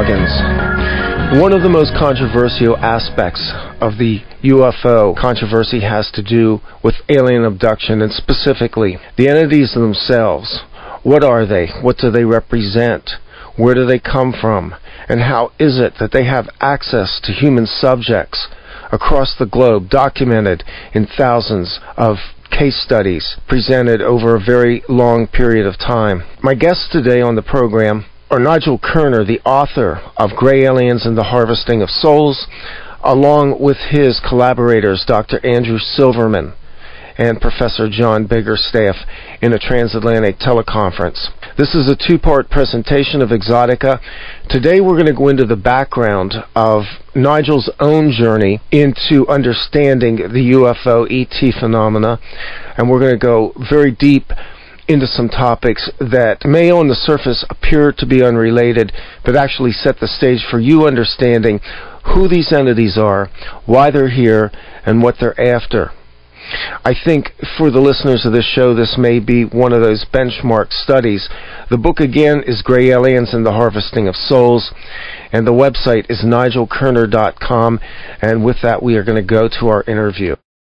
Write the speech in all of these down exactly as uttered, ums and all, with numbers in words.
Goggins. One of the most controversial aspects of the U F O controversy has to do with alien abduction, and specifically the entities themselves. What are they? What do they represent? Where do they come from? And how is it that they have access to human subjects across the globe, documented in thousands of case studies presented over a very long period of time? My guests today on the program are Nigel Kerner, the author of Gray Aliens and the Harvesting of Souls, along with his collaborators, Doctor Andrew Silverman and Professor John Biggerstaff, in a transatlantic teleconference. This is a two-part presentation of Exotica. Today we're going to go into the background of Nigel's own journey into understanding the U F O E T phenomena, and we're going to go very deep into some topics that may on the surface appear to be unrelated, but actually set the stage for you understanding who these entities are, why they're here, and what they're after. I think for the listeners of this show, this may be one of those benchmark studies. The book again is Gray Aliens and the Harvesting of Souls, and the website is nigel kerner dot com, and with that we are going to go to our interview.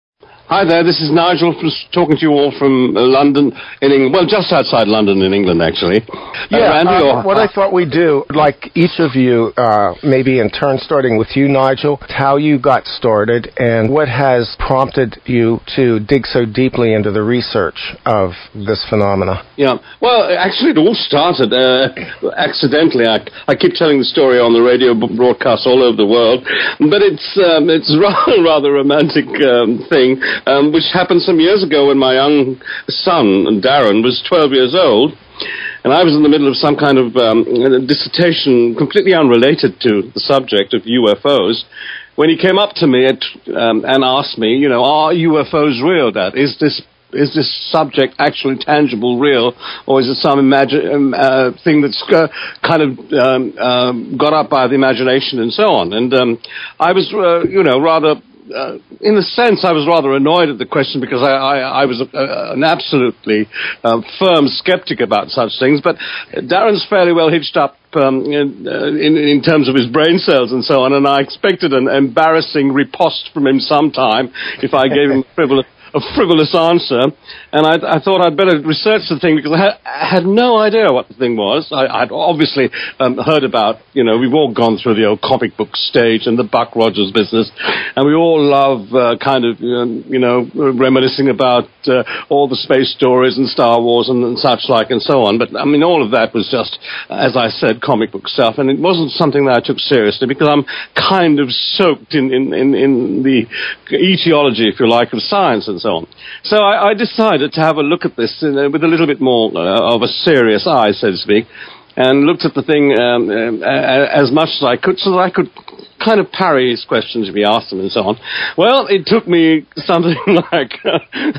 Hi there, this is Nigel from, talking to you all from uh, London, in England. Well, just outside London in England, actually. Yeah, uh, Randy, uh, or, what I thought we'd do, like each of you, uh, maybe in turn, starting with you, Nigel, how you got started and what has prompted you to dig so deeply into the research of this phenomena. Yeah, well, actually it all started uh, accidentally. I, I keep telling the story on the radio broadcasts all over the world, but it's um, it's rather, rather romantic um, thing. Um, which happened some years ago when my young son, Darren, was twelve years old, and I was in the middle of some kind of um, dissertation completely unrelated to the subject of U F Os, when he came up to me at, um, and asked me, you know, are U F Os real, Dad? Is this is this subject actually tangible, real, or is it some imagi- um, uh, thing that's uh, kind of um, um, got up by the imagination and so on? And um, I was, uh, you know, rather... Uh, in a sense, I was rather annoyed at the question because I, I, I was a, a, an absolutely uh, firm skeptic about such things. But Darren's fairly well hitched up um, in, uh, in, in terms of his brain cells and so on, and I expected an embarrassing riposte from him sometime if I gave him frivolous. a frivolous answer, and I, I thought I'd better research the thing because I had, I had no idea what the thing was. I, I'd obviously um, heard about, you know, we've all gone through the old comic book stage and the Buck Rogers business, and we all love uh, kind of, um, you know, reminiscing about uh, all the space stories and Star Wars and, and such like and so on. But, I mean, all of that was just, as I said, comic book stuff, and it wasn't something that I took seriously because I'm kind of soaked in, in, in, in the etiology, if you like, of science and so on. So I, I decided to have a look at this in, uh, with a little bit more uh, of a serious eye, so to speak, and looked at the thing um, uh, as much as I could so that I could kind of parry his questions if he asked them and so on. Well, it took me something like uh,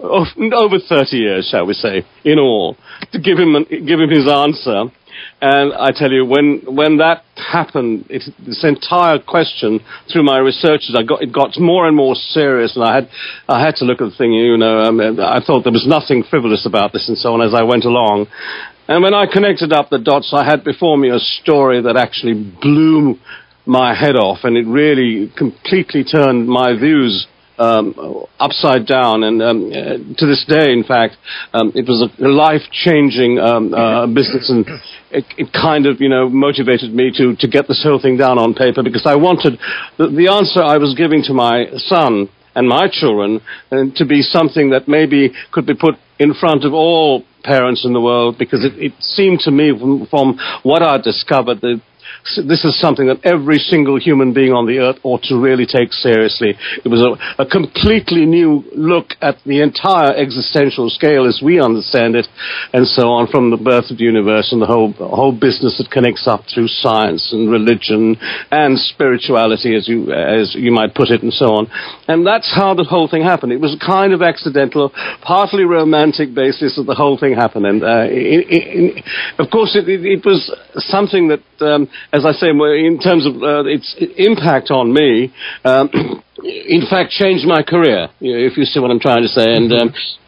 over thirty years, shall we say, in all, to give him, give him his answer. And I tell you, when when that happened, it, this entire question, through my researches, I got it got more and more serious, and I had I had to look at the thing. You know, um, I thought there was nothing frivolous about this, and so on as I went along. And when I connected up the dots, I had before me a story that actually blew my head off, and it really completely turned my views Um, upside down, and um, uh, to this day, in fact, um, it was a life-changing um, uh, business, and it, it kind of, you know, motivated me to, to get this whole thing down on paper, because I wanted the, the answer I was giving to my son and my children uh, to be something that maybe could be put in front of all parents in the world, because it, it seemed to me, from, from what I discovered, that this is something that every single human being on the earth ought to really take seriously. It was a, a completely new look at the entire existential scale as we understand it, and so on, from the birth of the universe and the whole whole business that connects up through science and religion and spirituality, as you as you might put it, and so on. And that's how the whole thing happened. It was a kind of accidental, partly romantic basis that the whole thing happened. And uh, it, it, of course, it, it, it was something that, um, as I say, in terms of uh, its impact on me, um, in fact, changed my career, if you see what I'm trying to say. And um,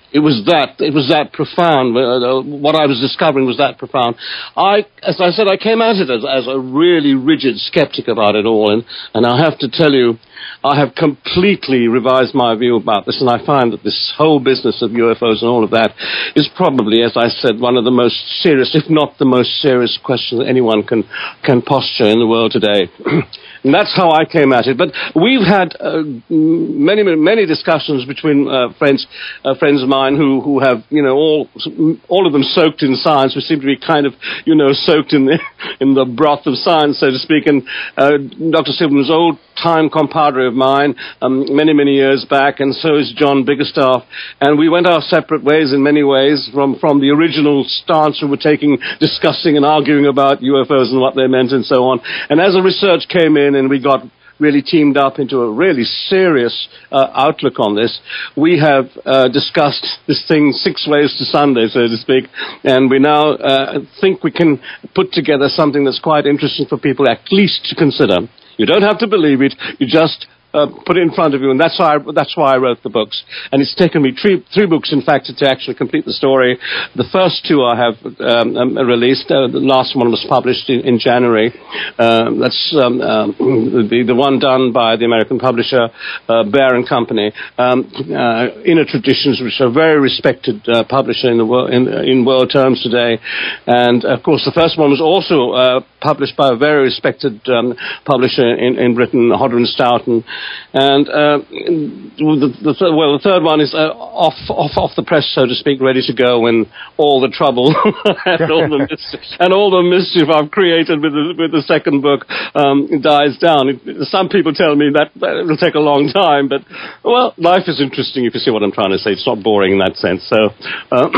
It was that it was that profound. Uh, what I was discovering was that profound. I, as I said, I came at it as, as a really rigid skeptic about it all, and, and I have to tell you, I have completely revised my view about this, and I find that this whole business of U F Os and all of that is probably, as I said, one of the most serious, if not the most serious question that anyone can can posture in the world today. And that's how I came at it. But we've had uh, many, many discussions between uh, friends, uh, friends of mine who, who have, you know, all all of them soaked in science. We seem to be kind of, you know, soaked in the in the broth of science, so to speak. And uh, Doctor Silverman's old-time compadre of mine, um, many, many years back, and so is John Biggerstaff. And we went our separate ways in many ways from, from the original stance we were taking, discussing and arguing about U F Os and what they meant and so on. And as the research came in and we got really teamed up into a really serious uh, outlook on this, we have uh, discussed this thing six ways to Sunday, so to speak, and we now uh, think we can put together something that's quite interesting for people at least to consider. You don't have to believe it, you just Uh, put it in front of you, and that's why I, that's why I wrote the books. And it's taken me three, three books, in fact, to actually complete the story. The first two I have um, um, released. Uh, the last one was published in, in January. Uh, that's um, um, the, the one done by the American publisher, uh, Bear and Company, um, uh, Inner Traditions, which are a very respected uh, publisher in the world, in, in world terms today. And, of course, the first one was also uh, published by a very respected um, publisher in, in Britain, Hodder and Stoughton. And uh, the, the th- well, the third one is uh, off, off, off the press, so to speak, ready to go when all the trouble and, all the mischief, and all the mischief I've created with the, with the second book um, dies down. It, some people tell me that, that it will take a long time, but well, life is interesting if you see what I'm trying to say. It's not boring in that sense. So. Uh,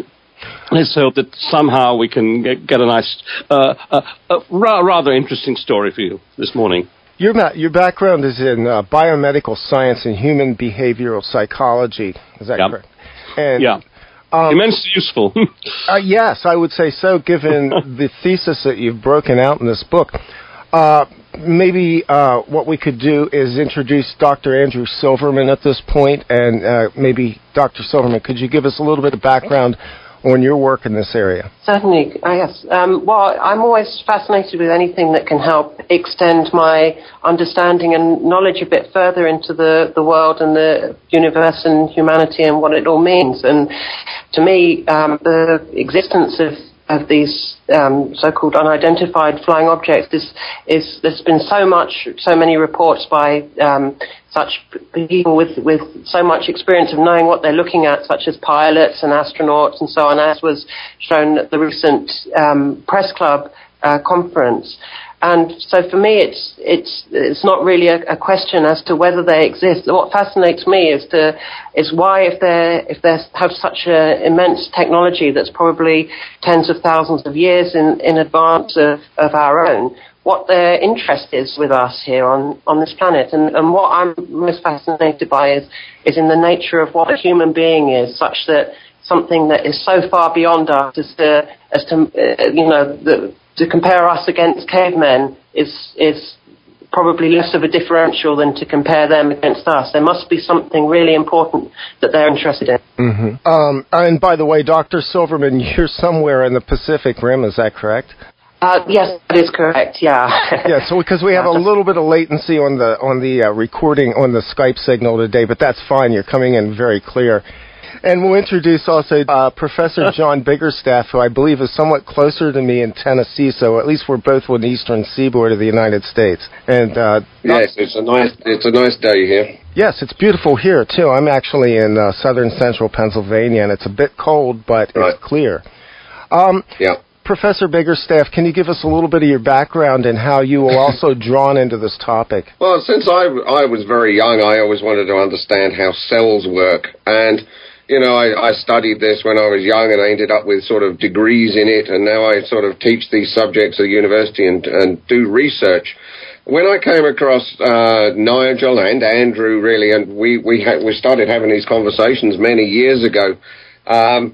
Let's hope that somehow we can get, get a nice, uh, uh, uh, ra- rather interesting story for you this morning. Your, ma- your background is in uh, biomedical science and human behavioral psychology. Is that yep. correct? And, yeah. Um, Immensely useful. uh, yes, I would say so, given the thesis that you've broken out in this book. Uh, maybe uh, what we could do is introduce Doctor Andrew Silverman at this point, and uh, maybe Doctor Silverman, could you give us a little bit of background on your work in this area? Certainly, uh, yes. Um, well, I'm always fascinated with anything that can help extend my understanding and knowledge a bit further into the, the world and the universe and humanity and what it all means. And to me, um, the existence of of these um, so-called unidentified flying objects is, is there's been so much, so many reports by um, such people with, with so much experience of knowing what they're looking at, such as pilots and astronauts and so on, as was shown at the recent um, Press Club uh, conference. And so for me, it's it's it's not really a, a question as to whether they exist. What fascinates me is to is why, if they if they have such an immense technology that's probably tens of thousands of years in, in advance of, of our own, what their interest is with us here on, on this planet. And, and what I'm most fascinated by is is in the nature of what a human being is, such that something that is so far beyond us as to as to uh, you know the. To compare us against cavemen is is probably less of a differential than to compare them against us. There must be something really important that they're interested in. Mm-hmm. Um, and by the way, Doctor Silverman, you're somewhere in the Pacific Rim, is that correct? Uh, yes, that is correct, yeah. yeah, so because we have a little bit of latency on the, on the uh, recording, on the Skype signal today, but that's fine. You're coming in very clear. And we'll introduce also uh, Professor John Biggerstaff, who I believe is somewhat closer to me in Tennessee, so at least we're both on the eastern seaboard of the United States. And uh, yes, it's a nice it's a nice day here. Yes, it's beautiful here too. I'm actually in uh, southern central Pennsylvania, and it's a bit cold, but right. It's clear. Um, yeah. Professor Biggerstaff, can you give us a little bit of your background and how you were also drawn into this topic? Well, since I I was very young, I always wanted to understand how cells work, and you know, I, I studied this when I was young, and I ended up with sort of degrees in it, and now I sort of teach these subjects at university and, and do research. When I came across uh, Nigel and Andrew, really, and we we, ha- we started having these conversations many years ago, um,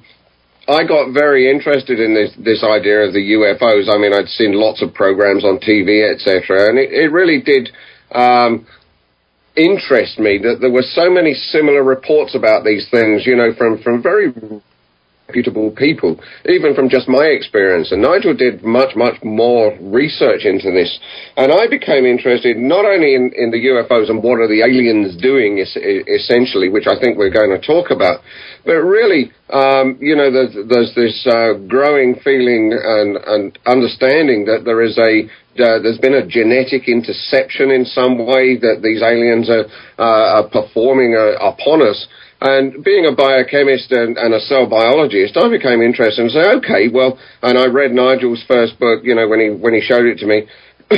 I got very interested in this, this idea of the U F Os. I mean, I'd seen lots of programs on T V, et cetera, and it, it really did... Um, interest me that there were so many similar reports about these things, you know, from, from very reputable people, even from just my experience. And Nigel did much, much more research into this. And I became interested not only in, in the U F Os and what are the aliens doing, es- essentially, which I think we're going to talk about, but really, um, you know, there's, there's this uh, growing feeling and, and understanding that there is a Uh, there's been a genetic interception in some way that these aliens are, uh, are performing uh, upon us. And being a biochemist and, and a cell biologist, I became interested and said, okay, well, and I read Nigel's first book, you know, when he when he showed it to me.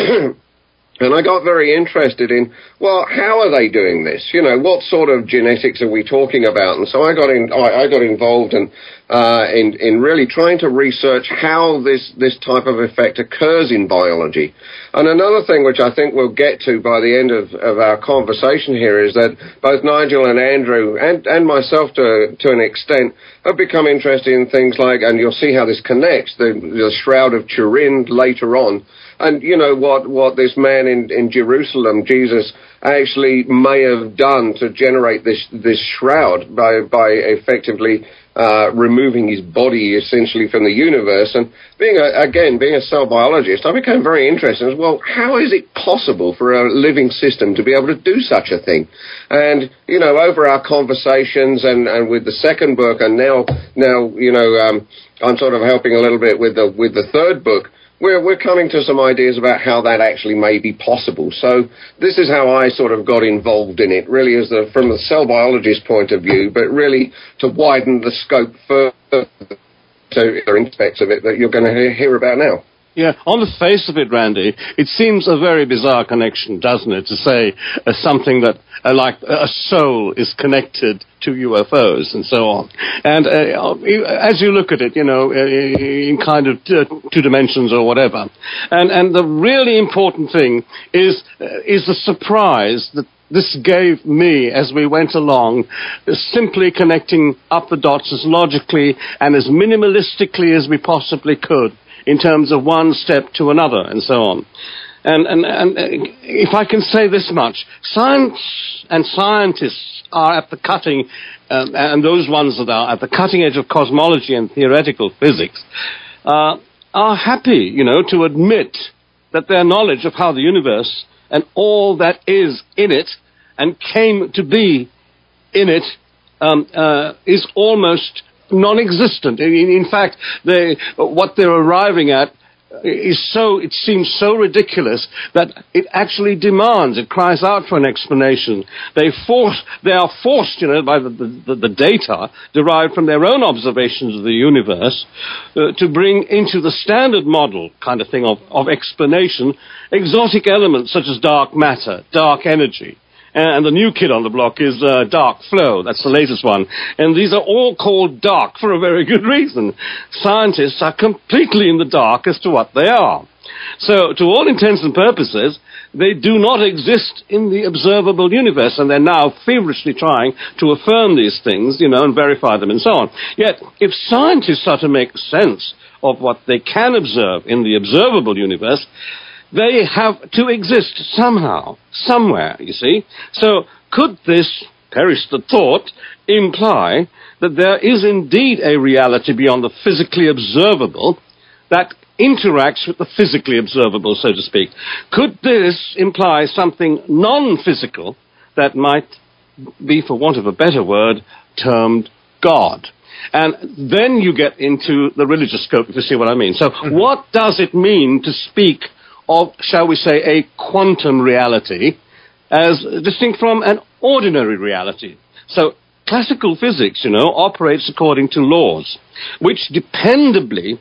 And I got very interested in, well, how are they doing this? You know, what sort of genetics are we talking about? And so I got in, I, I got involved in, uh, in, in really trying to research how this, this type of effect occurs in biology. And another thing which I think we'll get to by the end of, of our conversation here is that both Nigel and Andrew and, and myself to, to an extent have become interested in things like, and you'll see how this connects, the, the Shroud of Turin later on. And you know what, what this man in, in Jerusalem, Jesus, actually may have done to generate this, this shroud by, by effectively uh, removing his body essentially from the universe. And being a, again, being a cell biologist, I became very interested as well, how is it possible for a living system to be able to do such a thing? And, you know, over our conversations and, and with the second book, and now, now you know, um, I'm sort of helping a little bit with the, with the third book, We're, we're coming to some ideas about how that actually may be possible. So this is how I sort of got involved in it, really as the, from the cell biologist point of view, but really to widen the scope further to other aspects of it that you're going to hear, hear about now. Yeah, on the face of it, Randy, it seems a very bizarre connection, doesn't it, to say uh, something that, uh, like a soul is connected to U F Os and so on. And uh, as you look at it, you know, in kind of uh, two dimensions or whatever, and, and the really important thing is, uh, is the surprise that this gave me as we went along, simply connecting up the dots as logically and as minimalistically as we possibly could, in terms of one step to another, and so on. And, and, and if I can say this much, science and scientists are at the cutting, um, and those ones that are at the cutting edge of cosmology and theoretical physics, uh, are happy, you know, to admit that their knowledge of how the universe and all that is in it and came to be in it um, uh, is almost non-existent. In, in fact, they, what they're arriving at is so, it seems so ridiculous that it actually demands, it cries out for an explanation. They force, they are forced, you know, by the, the, the data derived from their own observations of the universe uh, to bring into the standard model kind of thing of, of explanation exotic elements such as dark matter, dark energy. And the new kid on the block is uh, dark flow. That's the latest one. And these are all called dark for a very good reason. Scientists are completely in the dark as to what they are. So, to all intents and purposes, they do not exist in the observable universe, and they're now feverishly trying to affirm these things, you know, and verify them and so on. Yet, if scientists are to make sense of what they can observe in the observable universe, they have to exist somehow, somewhere, you see. So could this, perish the thought, imply that there is indeed a reality beyond the physically observable that interacts with the physically observable, so to speak? Could this imply something non-physical that might be, for want of a better word, termed God? And then you get into the religious scope, if you see what I mean. So mm-hmm. What does it mean to speak of, shall we say, a quantum reality as distinct from an ordinary reality? So classical physics, you know, operates according to laws, which dependably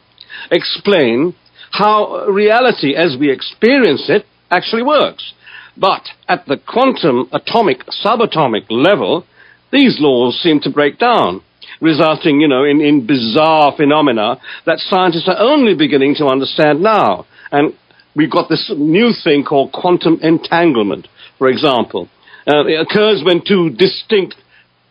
explain how reality as we experience it actually works. But at the quantum, atomic, subatomic level, these laws seem to break down, resulting, you know, in, in bizarre phenomena that scientists are only beginning to understand now. And we've got this new thing called quantum entanglement, for example. Uh, it occurs when two distinct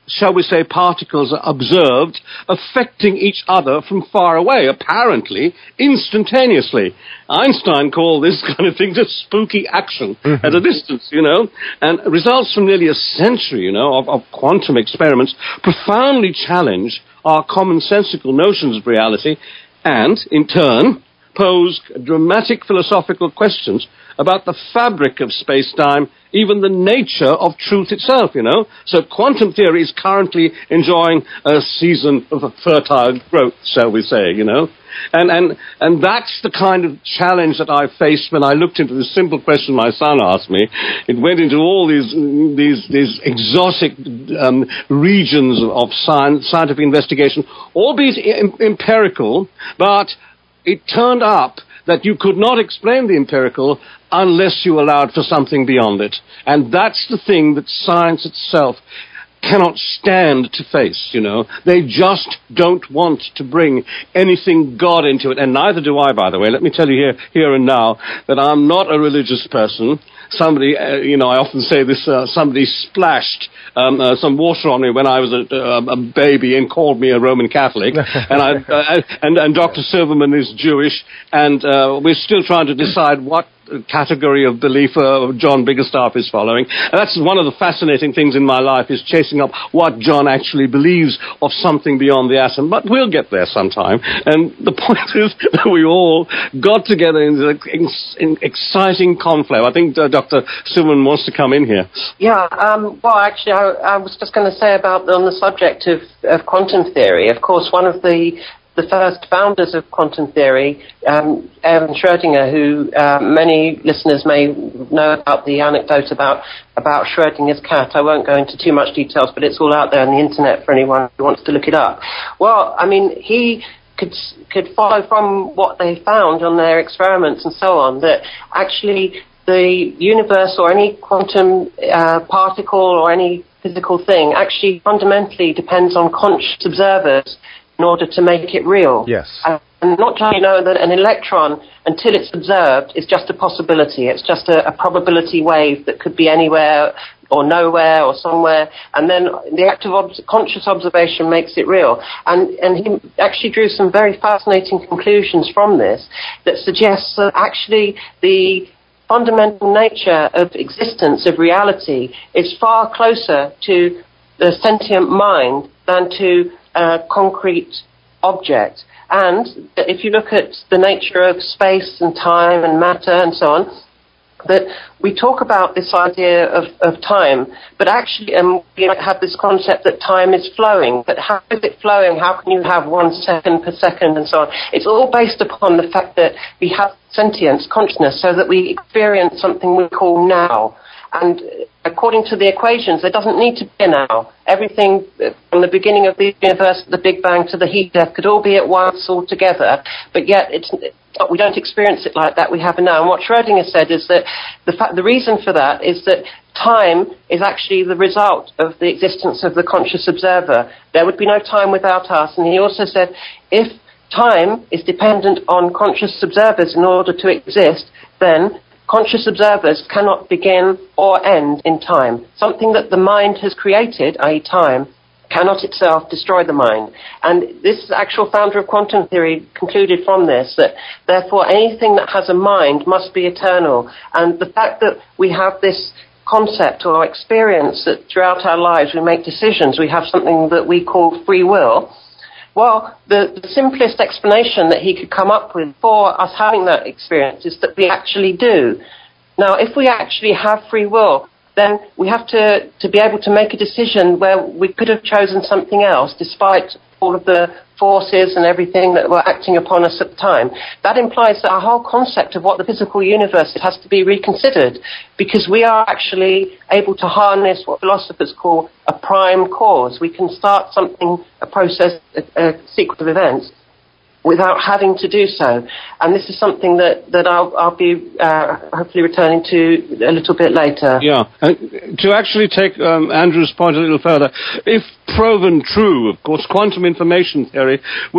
shall we say, particles are observed affecting each other from far away, apparently instantaneously. Einstein called this kind of thing just spooky action mm-hmm. at a distance, you know, and results from nearly a century, you know, of, of quantum experiments profoundly challenge our commonsensical notions of reality and, in turn, pose dramatic philosophical questions about the fabric of space-time, even the nature of truth itself, you know. So quantum theory is currently enjoying a season of fertile growth, shall we say, you know. And, and, and that's the kind of challenge that I faced when I looked into this simple question my son asked me. It went into all these, these, these exotic um, regions of science, scientific investigation, albeit em- empirical, but it turned up that you could not explain the empirical unless you allowed for something beyond it. And that's the thing that science itself cannot stand to face, you know. They just don't want to bring anything God into it. And neither do I, by the way. Let me tell you here, here and now that I'm not a religious person. Somebody, uh, you know, I often say this, uh, somebody splashed um, uh, some water on me when I was a, uh, a baby and called me a Roman Catholic. and, I, uh, and, and Doctor Silverman is Jewish, and uh, we're still trying to decide what category of belief uh, John Biggerstaff is following. And that's one of the fascinating things in my life, is chasing up what John actually believes of something beyond the atom. But we'll get there sometime. And the point is that we all got together in this in exciting conflave. I think uh, Doctor Silverman wants to come in here. Yeah, um, well, actually, I, I was just going to say about, on the subject of, of quantum theory, of course, one of the The first founders of quantum theory, um, Erwin Schrödinger, who uh, many listeners may know about the anecdote about about Schrödinger's cat. I won't go into too much details, but it's all out there on the internet for anyone who wants to look it up. Well, I mean, he could could follow from what they found on their experiments and so on that actually the universe or any quantum uh, particle or any physical thing actually fundamentally depends on conscious observers in order to make it real. Yes. And not just, you know, that an electron, until it's observed, is just a possibility. It's just a, a probability wave that could be anywhere or nowhere or somewhere. And then the act of ob- conscious observation makes it real. And, and he actually drew some very fascinating conclusions from this that suggests that actually the fundamental nature of existence, of reality, is far closer to the sentient mind than to a concrete object. And if you look at the nature of space and time and matter and so on, that we talk about this idea of, of time, but actually um, we have this concept that time is flowing. But how is it flowing? How can you have one second per second and so on? It's all based upon the fact that we have sentience, consciousness, so that we experience something we call now. And according to the equations, there doesn't need to be a now. Everything from the beginning of the universe, the Big Bang, to the heat death could all be at once, all together. But yet, it's, we don't experience it like that. We have a now. And what Schrödinger said is that the fact, the reason for that is that time is actually the result of the existence of the conscious observer. There would be no time without us. And he also said, if time is dependent on conscious observers in order to exist, then conscious observers cannot begin or end in time. Something that the mind has created, that is time, cannot itself destroy the mind. And this actual founder of quantum theory concluded from this that, therefore, anything that has a mind must be eternal. And the fact that we have this concept or experience that throughout our lives we make decisions, we have something that we call free will. Well, the, the simplest explanation that he could come up with for us having that experience is that we actually do. Now, if we actually have free will, then we have to, to be able to make a decision where we could have chosen something else despite all of the forces and everything that were acting upon us at the time. That implies that our whole concept of what the physical universe is has to be reconsidered, because we are actually able to harness what philosophers call a prime cause. We can start something, a process, a, a sequence of events, without having to do so. And this is something that, that I'll, I'll be uh, hopefully returning to a little bit later. Yeah. And to actually take um, Andrew's point a little further, if proven true, of course, quantum information theory would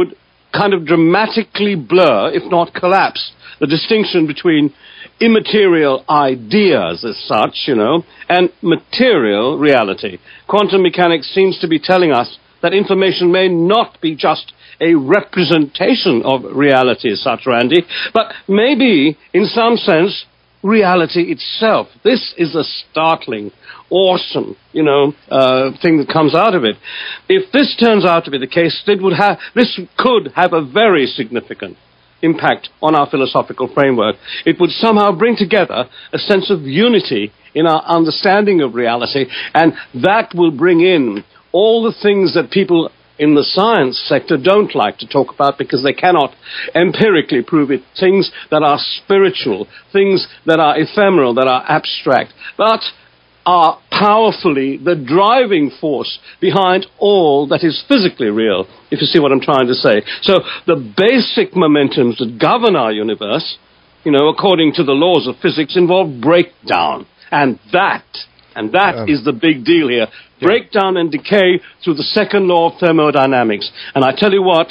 kind of dramatically blur, if not collapse, the distinction between immaterial ideas as such, you know, and material reality. Quantum mechanics seems to be telling us that information may not be just a representation of reality as such, Randy, but maybe, in some sense, reality itself. This is a startling, awesome, you know, uh, thing that comes out of it. If this turns out to be the case, it would have, this could have a very significant impact on our philosophical framework. It would somehow bring together a sense of unity in our understanding of reality, and that will bring in all the things that people in the science sector don't like to talk about because they cannot empirically prove it. Things that are spiritual, things that are ephemeral, that are abstract, but are powerfully the driving force behind all that is physically real, if you see what I'm trying to say. So the basic momentums that govern our universe, you know, according to the laws of physics, involve breakdown. And that, and that um, is the big deal here. Yeah. Breakdown and decay through the second law of thermodynamics. And I tell you what,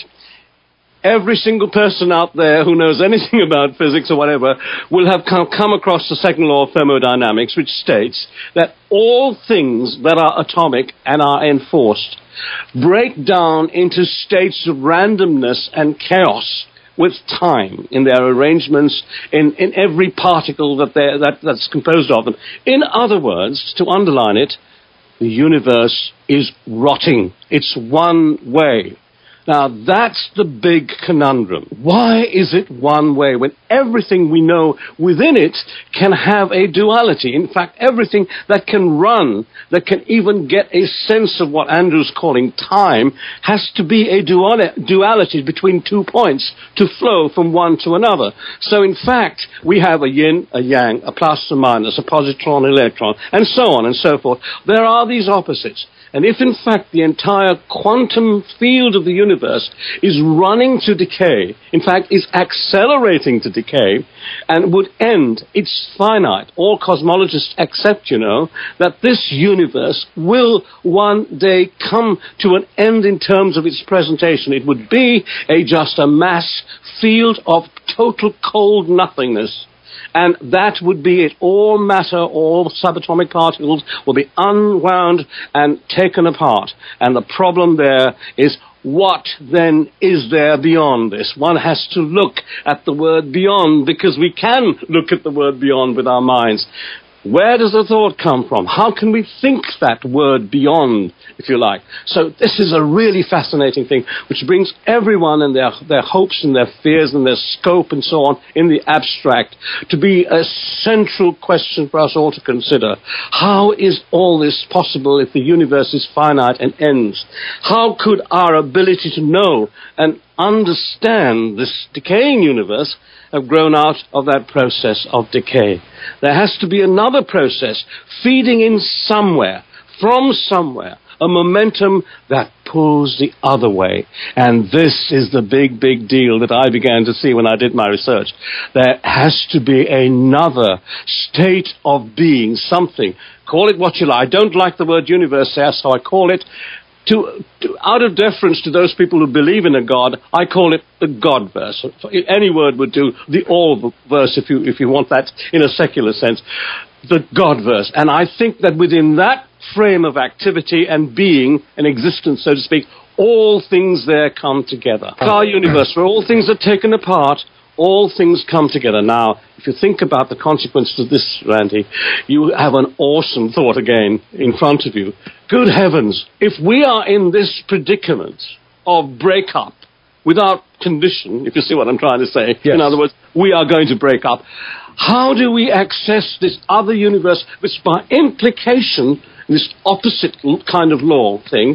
every single person out there who knows anything about physics or whatever will have come, come across the second law of thermodynamics, which states that all things that are atomic and are enforced break down into states of randomness and chaos with time in their arrangements, in, in every particle that, that that's composed of them. In other words, to underline it, the universe is rotting. It's one way. Now, that's the big conundrum. Why is it one way when everything we know within it can have a duality? In fact, everything that can run, that can even get a sense of what Andrew's calling time, has to be a duality between two points to flow from one to another. So, in fact, we have a yin, a yang, a plus, a minus, a positron, an electron, and so on and so forth. There are these opposites. And if, in fact, the entire quantum field of the universe is running to decay, in fact, is accelerating to decay, and would end, it's finite. All cosmologists accept, you know, that this universe will one day come to an end in terms of its presentation. It would be a just a mass field of total cold nothingness. And that would be it. All matter, all subatomic particles will be unwound and taken apart. And the problem there is, what then is there beyond this? One has to look at the word beyond, because we can look at the word beyond with our minds. Where does the thought come from? How can we think that word beyond, if you like? So this is a really fascinating thing, which brings everyone and their, their hopes and their fears and their scope and so on in the abstract to be a central question for us all to consider. How is all this possible if the universe is finite and ends? How could our ability to know and understand this decaying universe have grown out of that process of decay? There has to be another process feeding in somewhere, from somewhere, a momentum that pulls the other way. And this is the big, big deal that I began to see when I did my research. There has to be another state of being, something. Call it what you like. I don't like the word universe there, so I call it, To, to, out of deference to those people who believe in a God, I call it the God verse. Any word would do, the all verse, if you if you want that in a secular sense, the God verse. And I think that within that frame of activity and being and existence, so to speak, all things there come together. Our universe, where all things are taken apart, all things come together. Now, if you think about the consequences of this, Randy, you have an awesome thought again in front of you. Good heavens, if we are in this predicament of breakup without condition, if you see what I'm trying to say, yes. In other words, we are going to break up, how do we access this other universe, which by implication, this opposite kind of law thing,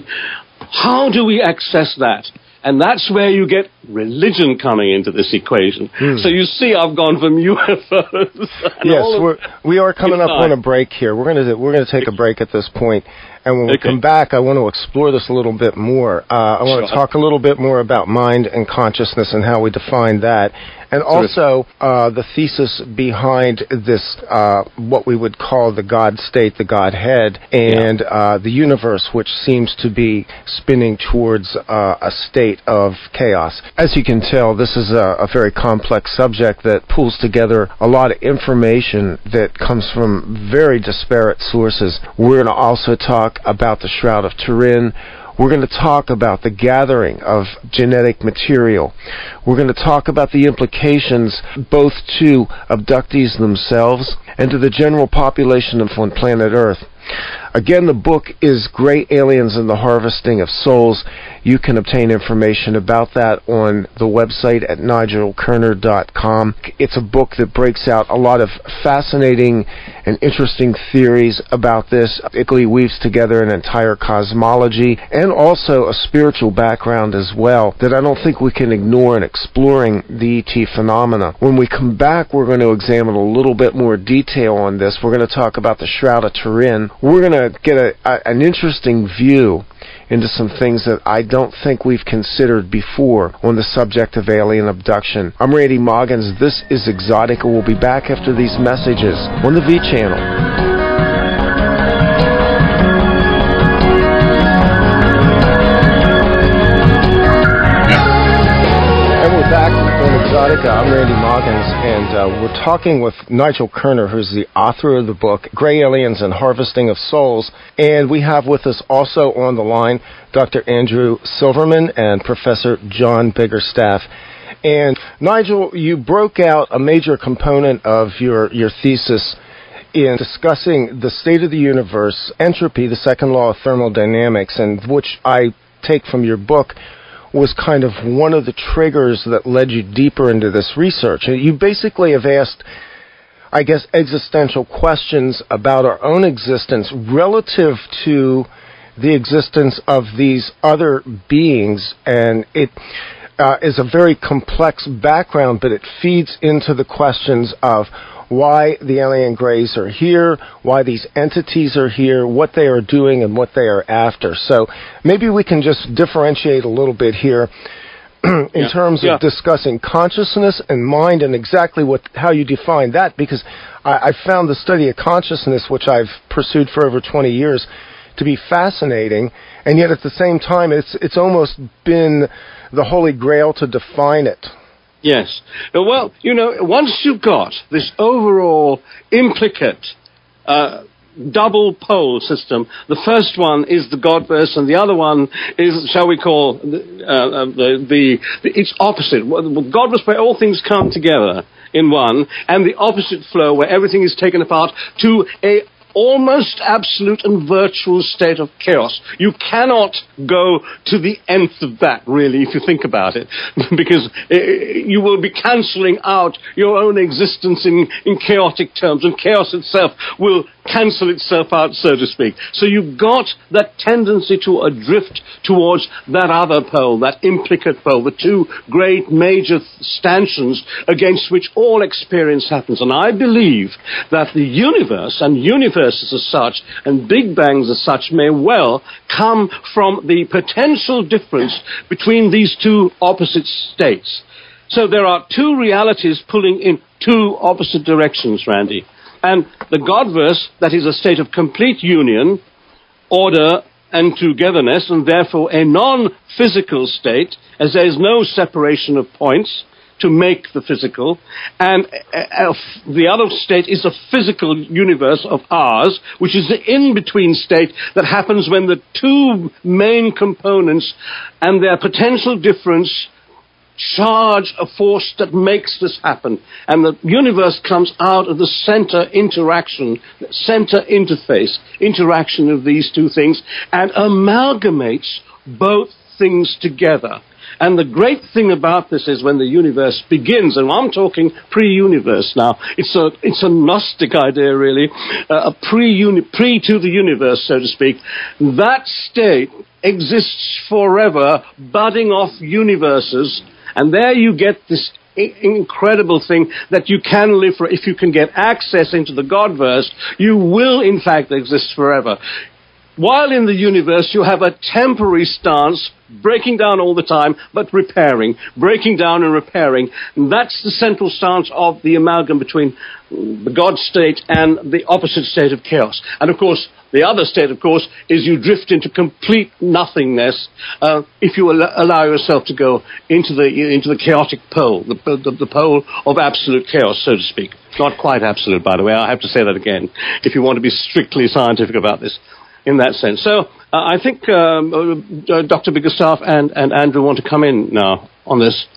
how do we access that? And that's where you get religion coming into this equation. Hmm. So you see, I've gone from U F Os. Yes, we're, we are coming up on a break here. We're going to we're going to take a break at this point, and when we okay. come back, I want to explore this a little bit more. Uh, I want sure. to talk a little bit more about mind and consciousness and how we define that, and also uh, the thesis behind this, uh, what we would call the God state, the Godhead, and yeah. uh, the universe, which seems to be spinning towards uh, a state of chaos. As you can tell, this is a, a very complex subject that pulls together a lot of information that comes from very disparate sources. We're going to also talk about the Shroud of Turin. We're going to talk about the gathering of genetic material. We're going to talk about the implications both to abductees themselves and to the general population of on planet Earth. Again, the book is Gray Aliens and the Harvesting of Souls. You can obtain information about that on the website at nigel kerner dot com. It's a book that breaks out a lot of fascinating and interesting theories about this. It weaves together an entire cosmology and also a spiritual background as well that I don't think we can ignore in exploring the E T phenomena. When we come back, we're going to examine a little bit more detail on this. We're going to talk about the Shroud of Turin. We're going to get a, a, an interesting view into some things that I don't think we've considered before on the subject of alien abduction. I'm Randy Moggins. This is Exotica. We'll be back after these messages on the V Channel. Back on Exotica. I'm Randy Moggins, and uh, we're talking with Nigel Kerner, who's the author of the book Gray Aliens and Harvesting of Souls. And we have with us also on the line Doctor Andrew Silverman and Professor John Biggerstaff. And Nigel, you broke out a major component of your, your thesis in discussing the state of the universe, entropy, the second law of thermodynamics, and which I take from your book was kind of one of the triggers that led you deeper into this research. And you basically have asked, I guess, existential questions about our own existence relative to the existence of these other beings. And it uh, is a very complex background, but it feeds into the questions of why the alien grays are here, why these entities are here, what they are doing, and what they are after. So maybe we can just differentiate a little bit here in yeah. terms of yeah. discussing consciousness and mind and exactly what how you define that, because I, I found the study of consciousness, which I've pursued for over twenty years, to be fascinating, and yet at the same time it's it's almost been the holy grail to define it. Yes. Well, you know, once you've got this overall implicate uh, double pole system, the first one is the Godverse, and the other one is, shall we call, uh, the, the, the its opposite. Godverse, where all things come together in one, and the opposite flow, where everything is taken apart to a almost absolute and virtual state of chaos. You cannot go to the nth of that, really, if you think about it, because you will be cancelling out your own existence in, in chaotic terms, and chaos itself will cancel itself out, so to speak. So you've got that tendency to adrift towards that other pole, that implicate pole, the two great major stanchions against which all experience happens. And I believe that the universe and universes as such and Big Bangs as such may well come from the potential difference between these two opposite states. So there are two realities pulling in two opposite directions, Randy. And the Godverse, that is a state of complete union, order, and togetherness, and therefore a non-physical state, as there is no separation of points to make the physical, and uh, the other state is a physical universe of ours, which is the in-between state that happens when the two main components and their potential difference charge a force that makes this happen. And the universe comes out of the center interaction, center interface, interaction of these two things, and amalgamates both things together. And the great thing about this is when the universe begins, and I'm talking pre-universe now, it's a, it's a Gnostic idea really, uh, a pre-uni, pre to the universe, so to speak. That state exists forever, budding off universes, and there you get this incredible thing that you can live for. If you can get access into the Godverse, you will in fact exist forever. while in the universe you have a temporary stance, breaking down all the time, but repairing, breaking down and repairing. And that's the central stance of the amalgam between the God state and the opposite state of chaos. And of course, the other state, of course, is you drift into complete nothingness uh, if you al- allow yourself to go into the into the chaotic pole, the, the, the pole of absolute chaos, so to speak. Not quite absolute, by the way. I have to say that again, if you want to be strictly scientific about this, in that sense. So uh, I think um, uh, Doctor Biggerstaff and, and Andrew want to come in now on this.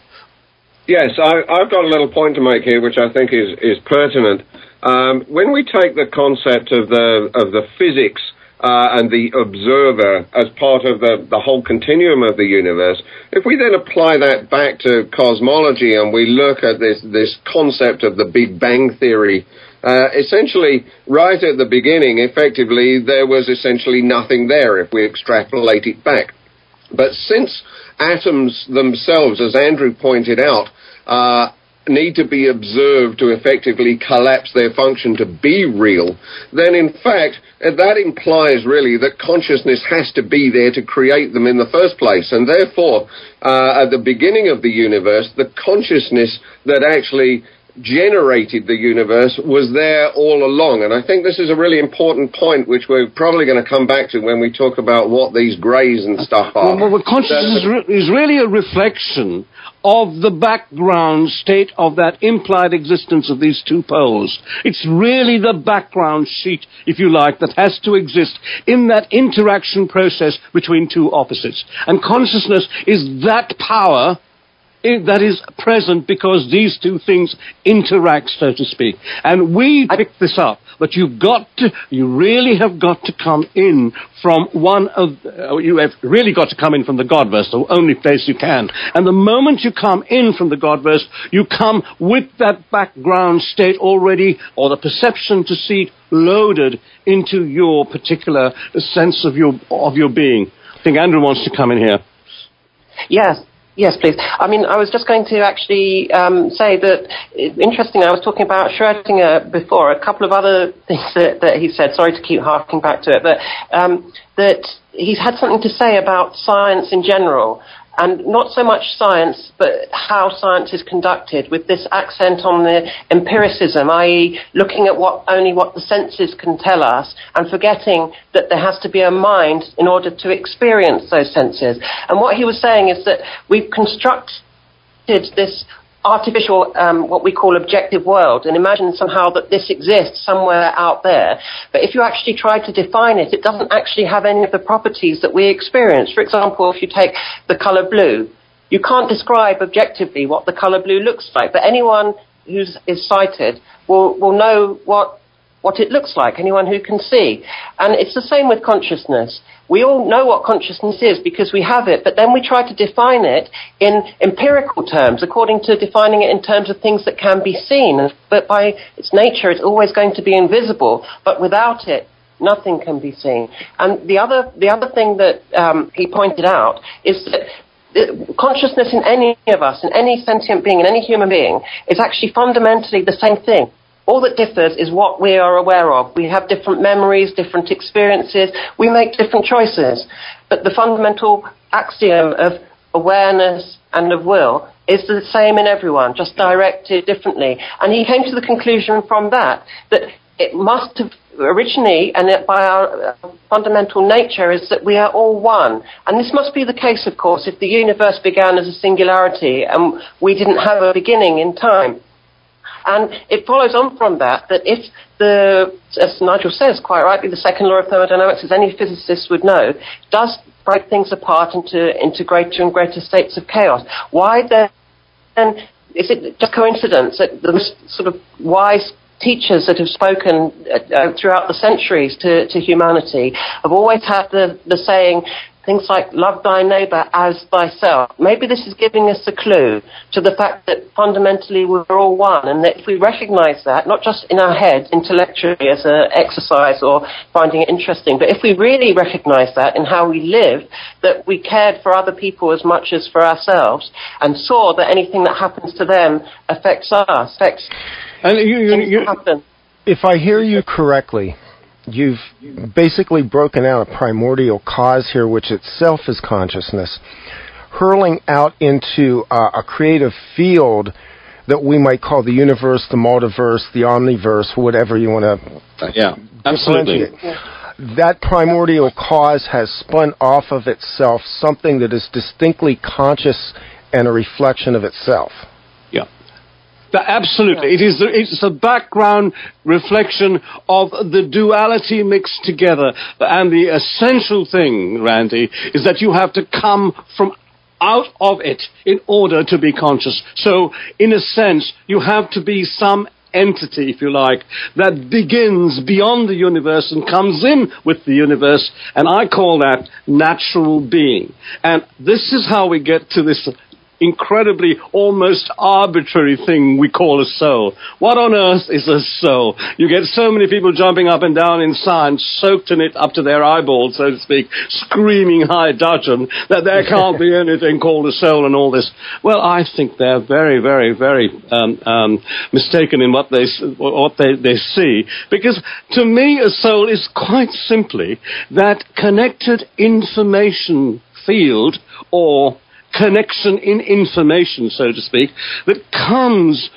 Yes, I, I've got a little point to make here, which I think is, is pertinent. Um, when we take the concept of the of the physics uh, and the observer as part of the, the whole continuum of the universe, if we then apply that back to cosmology and we look at this, this concept of the Big Bang Theory, uh, essentially, right at the beginning, effectively, there was essentially nothing there if we extrapolate it back. But since atoms themselves, as Andrew pointed out, uh, need to be observed to effectively collapse their function to be real, then in fact that implies really that consciousness has to be there to create them in the first place. And therefore, uh, at the beginning of the universe, the consciousness that actually generated the universe was there all along. And I think this is a really important point, which we're probably going to come back to when we talk about what these greys and stuff are. Well, well consciousness is, re- is really a reflection of the background state of that implied existence of these two poles. It's really the background sheet, if you like, that has to exist in that interaction process between two opposites. And consciousness is that power that is present because these two things interact, so to speak. And we pick this up, but you've got to, you really have got to come in from one of, uh, you have really got to come in from the Godverse, the only place you can. And the moment you come in from the Godverse, you come with that background state already, or the perception to see it loaded into your particular sense of your, of your being. I think Andrew wants to come in here. Yes. Yes, please. I mean, I was just going to actually um, say that, interesting, I was talking about Schrödinger before, a couple of other things that, that he said, sorry to keep harking back to it, but um, that he's had something to say about science in general, and not so much science, but how science is conducted, with this accent on the empiricism, that is looking at what only what the senses can tell us, and forgetting that there has to be a mind in order to experience those senses. And what he was saying is that we've constructed this artificial, um, what we call objective world, and imagine somehow that this exists somewhere out there. But if you actually try to define it, it doesn't actually have any of the properties that we experience. For example, if you take the colour blue, you can't describe objectively what the colour blue looks like, but anyone who is sighted will, will know what what it looks like, anyone who can see. And it's the same with consciousness. We all know what consciousness is because we have it, but then we try to define it in empirical terms, according to defining it in terms of things that can be seen. But by its nature, it's always going to be invisible, but without it, nothing can be seen. And the other, the other thing that um, he pointed out is that consciousness in any of us, in any sentient being, in any human being, is actually fundamentally the same thing. All that differs is what we are aware of. We have different memories, different experiences. We make different choices. But the fundamental axiom of awareness and of will is the same in everyone, just directed differently. And he came to the conclusion from that, that it must have originally, and that by our fundamental nature, is that we are all one. And this must be the case, of course, if the universe began as a singularity and we didn't have a beginning in time. And it follows on from that, that if the, as Nigel says quite rightly, the second law of thermodynamics, as any physicist would know, does break things apart into, into greater and greater states of chaos, why then is it just coincidence that the sort of wise teachers that have spoken uh, throughout the centuries to, to humanity have always had the, the saying, things like, love thy neighbour as thyself. Maybe this is giving us a clue to the fact that fundamentally we're all one, and that if we recognise that, not just in our heads intellectually as an exercise or finding it interesting, but if we really recognise that in how we live, that we cared for other people as much as for ourselves, and saw that anything that happens to them affects us, affects and you, you, you, happen. If I hear you correctly, you've basically broken out a primordial cause here, which itself is consciousness, hurling out into uh, a creative field that we might call the universe, the multiverse, the omniverse, whatever you want to uh, yeah, absolutely. That primordial cause has spun off of itself something that is distinctly conscious and a reflection of itself. Yeah. Absolutely. It is, it's a background reflection of the duality mixed together. And the essential thing, Randy, is that you have to come from out of it in order to be conscious. So, in a sense, you have to be some entity, if you like, that begins beyond the universe and comes in with the universe, and I call that natural being. And this is how we get to this incredibly, almost arbitrary thing we call a soul. What on earth is a soul? You get so many people jumping up and down in science, soaked in it up to their eyeballs, so to speak, screaming high dudgeon that there can't be anything called a soul and all this. Well, I think they're very, very, very um, um, mistaken in what they what they, they see, because to me a soul is quite simply that connected information field, or connection in information, so to speak, that comes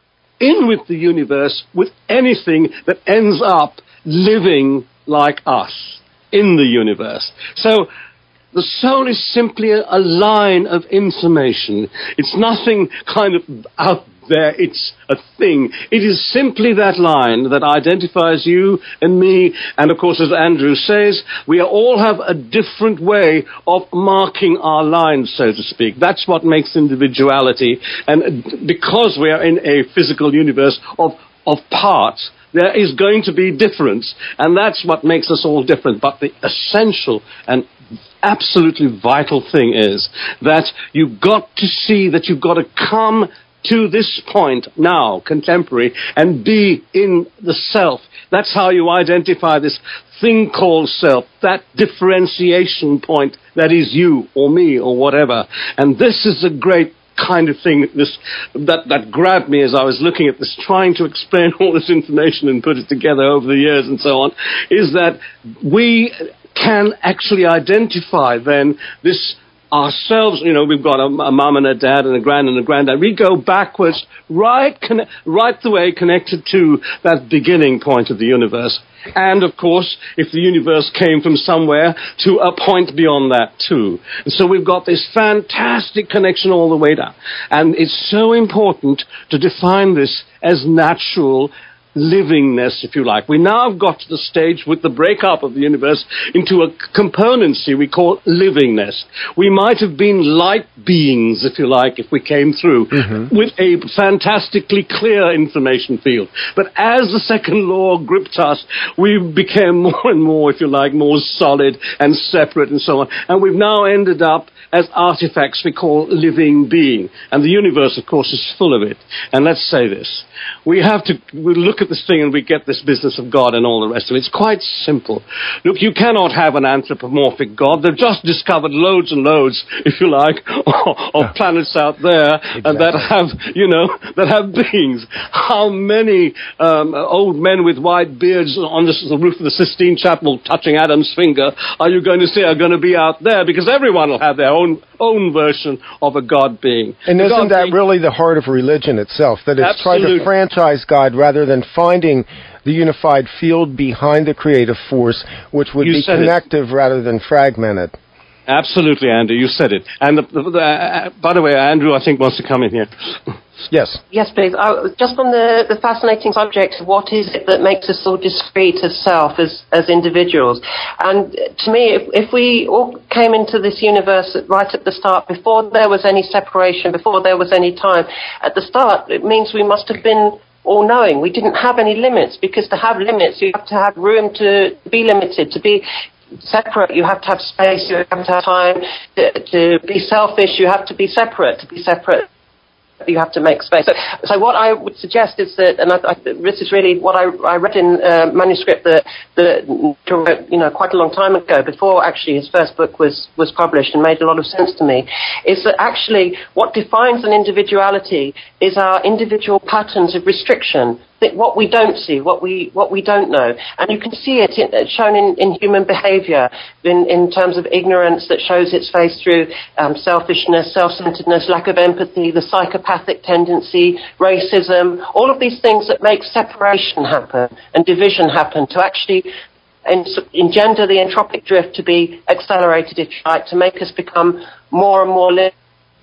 in with the universe, with anything that ends up living like us in the universe. So the soul is simply a, a line of information. It's nothing kind of out there. It's a thing. It is simply that line that identifies you and me. And of course, as Andrew says, we all have a different way of marking our lines, so to speak. That's what makes individuality. And because we are in a physical universe of, of parts, there is going to be difference. And that's what makes us all different. But the essential and absolutely vital thing is that you've got to see that you've got to come to this point now, contemporary, and be in the self. That's how you identify this thing called self, that differentiation point that is you or me or whatever. And this is a great kind of thing this, that, that grabbed me as I was looking at this, trying to explain all this information and put it together over the years and so on, is that we can actually identify then this ourselves. You know, we've got a, a mum and a dad and a grand and a granddad. We go backwards, right, conne- right the way connected to that beginning point of the universe. And, of course, if the universe came from somewhere, to a point beyond that, too. And so we've got this fantastic connection all the way down. And it's so important to define this as natural livingness, if you like. We now have got to the stage with the breakup of the universe into a componency we call livingness. We might have been light beings, if you like, if we came through mm-hmm. with a fantastically clear information field. But as the second law gripped us, we became more and more, if you like, more solid and separate and so on. And we've now ended up as artifacts we call living being. And the universe, of course, is full of it. And let's say this. We have to we look at this thing and we get this business of God and all the rest of it. It's quite simple. Look, you cannot have an anthropomorphic God. They've just discovered loads and loads, if you like, of planets out there exactly. and that have, you know, that have beings. How many um, old men with white beards on the, the roof of the Sistine Chapel touching Adam's finger are you going to see are going to be out there? Because everyone will have their own own version of a God being. And the isn't God that being, really the heart of religion itself? That it's absolutely. trying to franchise God rather than finding the unified field behind the creative force, which would you be connective it. rather than fragmented. Absolutely, Andrew, you said it. And the, the, the, uh, by the way, Andrew, I think, wants to come in here. Yes. Yes, please. Uh, just on the, the fascinating subject of what is it that makes us all discrete as self, as, as individuals. And to me, if, if we all came into this universe right at the start, before there was any separation, before there was any time, at the start, it means we must have been all-knowing. We didn't have any limits, because to have limits, you have to have room to be limited, to be separate. You have to have space, you have to have time. To, to be selfish, you have to be separate. To be separate, you have to make space. So, so what I would suggest is that, and I, I, this is really what I, I read in a manuscript that, that wrote, you know, quite a long time ago, before actually his first book was, was published, and made a lot of sense to me, is that actually what defines an individuality is our individual patterns of restriction. th- what we don't see, what we what we don't know. And you can see it in, shown in, in human behavior, in, in terms of ignorance that shows its face through um, selfishness, self-centeredness, lack of empathy, the psychopathic tendency, racism, all of these things that make separation happen and division happen, to actually en- engender the entropic drift to be accelerated, if you like, to make us become more and more limited.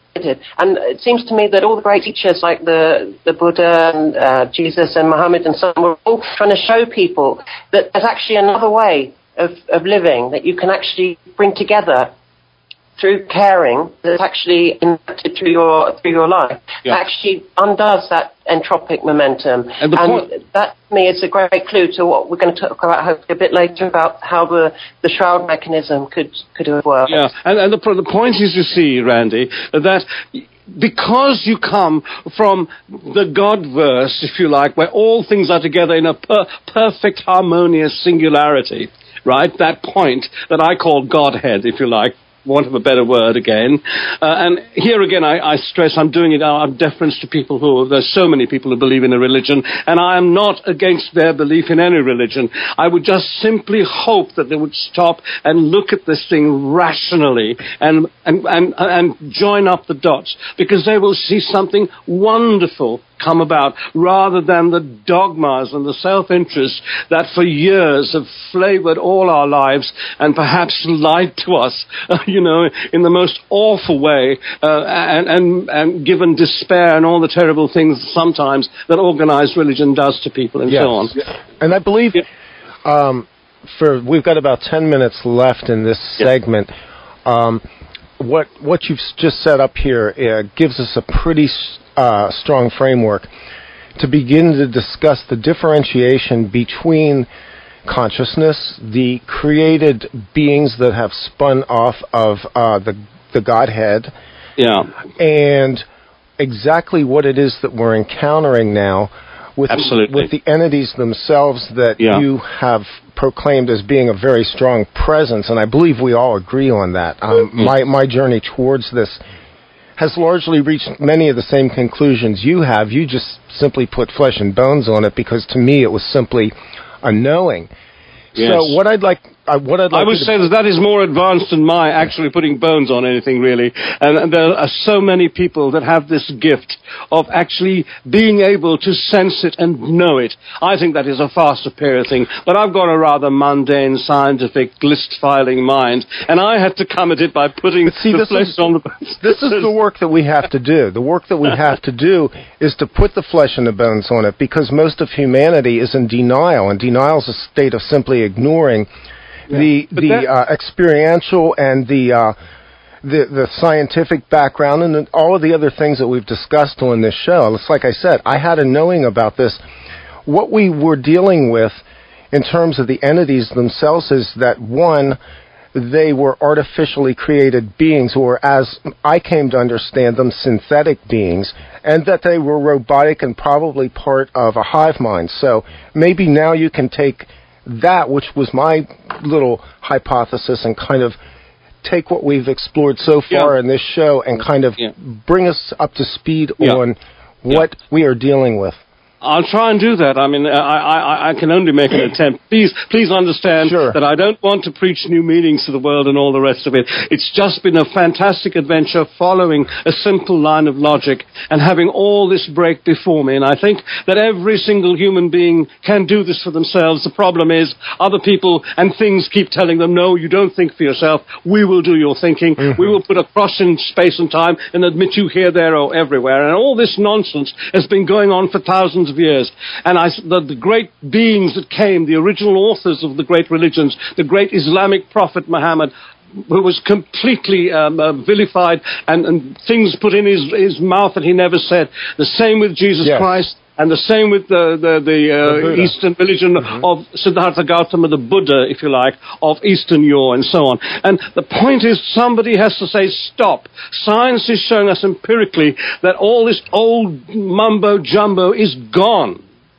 And it seems to me that all the great teachers like the, the Buddha and uh, Jesus and Muhammad and so on were all trying to show people that there's actually another way of, of living that you can actually bring together through caring, that's actually enacted through your through your life, yeah. that actually undoes that entropic momentum. And, and point- that, to me, is a great clue to what we're going to talk about hopefully a bit later about how the, the shroud mechanism could, could have worked. Yeah, and, and the, the point is, you see, Randy, that because you come from the God verse, if you like, where all things are together in a per- perfect, harmonious singularity, right? That point that I call Godhead, if you like, want of a better word again. Uh, and here again, I, I stress I'm doing it out of deference to people who, there's so many people who believe in a religion, and I am not against their belief in any religion. I would just simply hope that they would stop and look at this thing rationally and, and, and, and join up the dots, because they will see something wonderful come about, rather than the dogmas and the self-interest that for years have flavored all our lives and perhaps lied to us, uh, you know, in the most awful way, uh, and, and, and given despair and all the terrible things sometimes that organized religion does to people and yes. so on. And I believe yeah. um, for we've got about ten minutes left in this segment. Um, what what you've just set up here uh, gives us a pretty uh, strong framework to begin to discuss the differentiation between consciousness, the created beings that have spun off of uh, the the Godhead, yeah, and exactly what it is that we're encountering now with Absolutely. with the entities themselves that yeah. you have proclaimed as being a very strong presence, and I believe we all agree on that. Um, mm-hmm. My my journey towards this has largely reached many of the same conclusions you have. You just simply put flesh and bones on it, because to me it was simply a knowing. Yes. So what I'd like, uh, what I'd like I would to say that that is more advanced than my actually putting bones on anything, really. And, and there are so many people that have this gift of actually being able to sense it and know it. I think that is a far superior thing. But I've got a rather mundane, scientific, list-filing mind, and I had to come at it by putting see, the flesh is, on the... This is the work that we have to do. The work that we have to do is to put the flesh and the bones on it, because most of humanity is in denial, and denial is a state of simply ignoring yeah. the but the that, uh, experiential and the uh, the the scientific background and the, all of the other things that we've discussed on this show. It's like I said, I had a knowing about this. What we were dealing with in terms of the entities themselves is that, one, they were artificially created beings, or as I came to understand them, synthetic beings, and that they were robotic and probably part of a hive mind. So maybe now you can take that, which was my little hypothesis, and kind of take what we've explored so far yeah. in this show and kind of yeah. bring us up to speed yeah. on what yeah. we are dealing with. I'll try and do that. I mean, I, I, I can only make an attempt. Please, please understand sure. that I don't want to preach new meanings to the world and all the rest of it. It's just been a fantastic adventure following a simple line of logic and having all this break before me. And I think that every single human being can do this for themselves. The problem is other people and things keep telling them, no, you don't think for yourself. We will do your thinking. Mm-hmm. We will put a cross in space and time and admit you here, there, or everywhere. And all this nonsense has been going on for thousands of years. And I, the, the great beings that came, the original authors of the great religions, the great Islamic prophet Muhammad, who was completely um, uh, vilified and, and things put in his, his mouth that he never said. The same with Jesus yes. Christ. And the same with the the, the, uh, the Eastern religion mm-hmm. of Siddhartha Gautama, the Buddha, if you like, of Eastern Europe and so on. And the point is, somebody has to say, stop. Science is showing us empirically that all this old mumbo-jumbo is gone.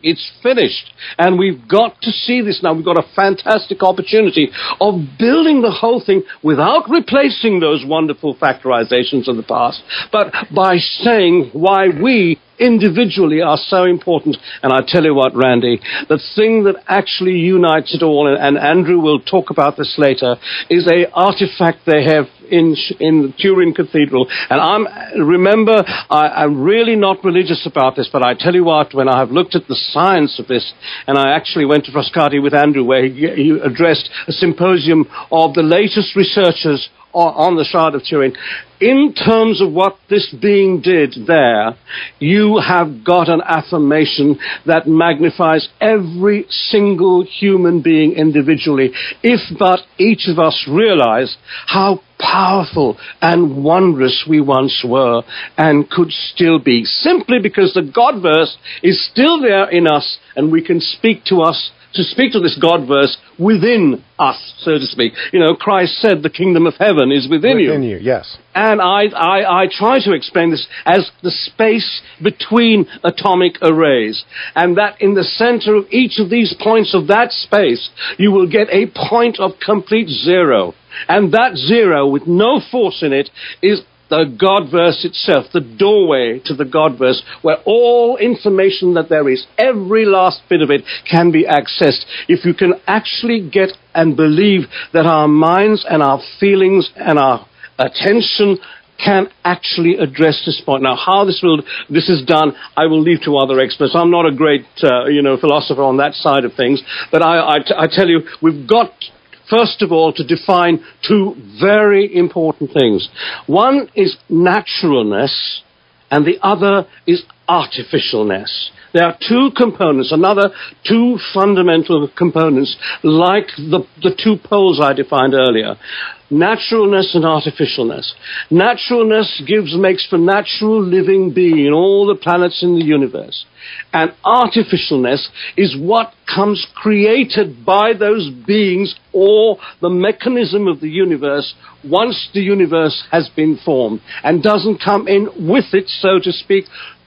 It's finished. And we've got to see this now. We've got a fantastic opportunity of building the whole thing without replacing those wonderful factorizations of the past, but by saying why we individually are so important. And I tell you what, Randy, the thing that actually unites it all, and, and Andrew will talk about this later, is a artifact they have in in Turin Cathedral. And I'm remember, I, I'm really not religious about this, but I tell you what, when I have looked at the science of this, and I actually went to Frascati with Andrew, where he, he addressed a symposium of the latest researchers on the Shard of Turin. In terms of what this being did there, you have got an affirmation that magnifies every single human being individually, if but each of us realize how powerful and wondrous we once were and could still be, simply because the God-verse is still there in us, and we can speak to us to speak to this God-verse within us, so to speak. You know, Christ said the kingdom of heaven is within, within you. Within you, yes. And I, I, I try to explain this as the space between atomic arrays. And that in the center of each of these points of that space, you will get a point of complete zero. And that zero, with no force in it, is the God-verse itself, the doorway to the God-verse, where all information that there is, every last bit of it, can be accessed. If you can actually get and believe that our minds and our feelings and our attention can actually address this point. Now, how this will this is done, I will leave to other experts. I'm not a great, uh, you know, philosopher on that side of things, but I, I, t- I tell you, we've got first of all to define two very important things. One is naturalness, and the other is artificialness. There are two components, another two fundamental components, like the, the two poles I defined earlier. Naturalness and artificialness. Naturalness gives, makes for natural living being in all the planets in the universe. And artificialness is what comes created by those beings or the mechanism of the universe once the universe has been formed, and doesn't come in with it, so to speak,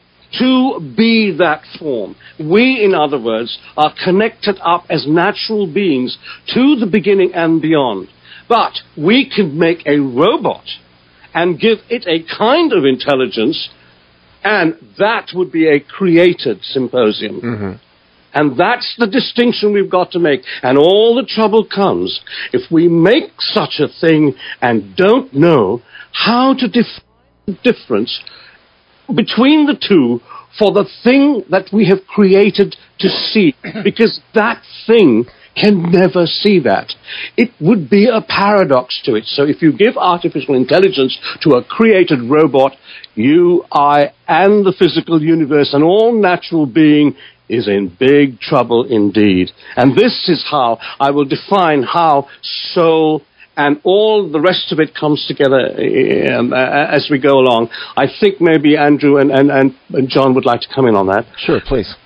to be that form. We, in other words, are connected up as natural beings to the beginning and beyond. But we can make a robot and give it a kind of intelligence, and that would be a created symposium. Mm-hmm. And that's the distinction we've got to make. And all the trouble comes if we make such a thing and don't know how to define the difference between the two for the thing that we have created to see. Because that thing can never see that. It would be a paradox to it. So if you give artificial intelligence to a created robot, you, I, and the physical universe and all natural being is in big trouble indeed. And this is how I will define how soul and all the rest of it comes together um, as we go along. I think maybe Andrew and, and, and John would like to come in on that. Sure, please.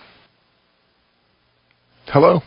Hello?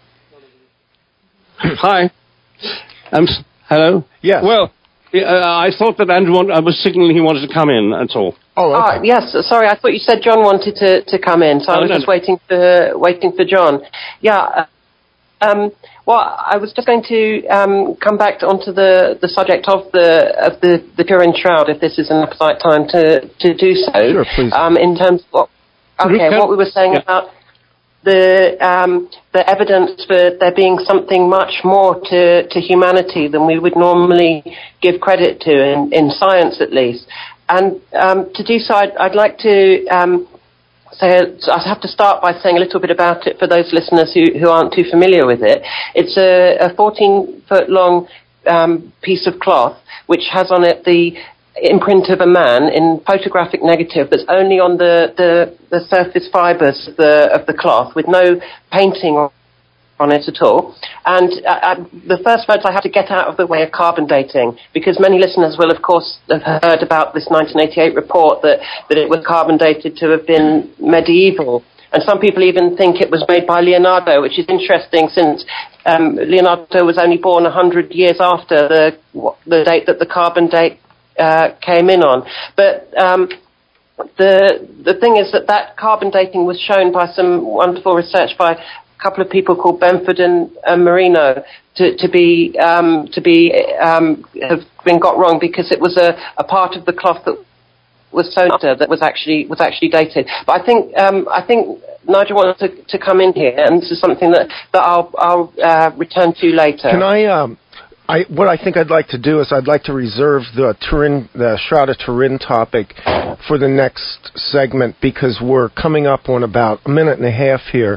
Hi. Um, hello? Yes. Well, uh, I thought that Andrew wanted, I was signaling he wanted to come in, that's all. Oh, okay. Oh, yes. Sorry, I thought you said John wanted to, to come in, so oh, I was no, just no. waiting for waiting for John. Yeah. Um, well, I was just going to um, come back to, onto the, the subject of the of the, the Turin Shroud, if this is an right time to, to do so. Sure, please. Um, in terms of what, okay, what we were saying yeah. about the um, the evidence for there being something much more to, to humanity than we would normally give credit to, in, in science at least. And um, to do so, I'd, I'd like to um, say, I have to start by saying a little bit about it for those listeners who, who aren't too familiar with it. It's a fourteen-foot long um, piece of cloth which has on it the imprint of a man in photographic negative that's only on the, the, the surface fibres of the, of the cloth, with no painting on, on it at all. And uh, uh, the first words I have to get out of the way of carbon dating, because many listeners will, of course, have heard about this nineteen eighty-eight report that, that it was carbon dated to have been medieval. And some people even think it was made by Leonardo, which is interesting since um, Leonardo was only born one hundred years after the, the date that the carbon date Uh, came in on. But um, the the thing is that that carbon dating was shown by some wonderful research by a couple of people called Benford and uh, Marino to, to be um, to be um, have been got wrong, because it was a, a part of the cloth that was sewn after that was actually was actually dated. But I think um, I think Nigel wants to, to come in here, and this is something that that I'll I'll uh, return to later. Can I? Um, I what I think I'd like to do is I'd like to reserve the Turin, the Shroud of Turin topic for the next segment, because we're coming up on about a minute and a half here,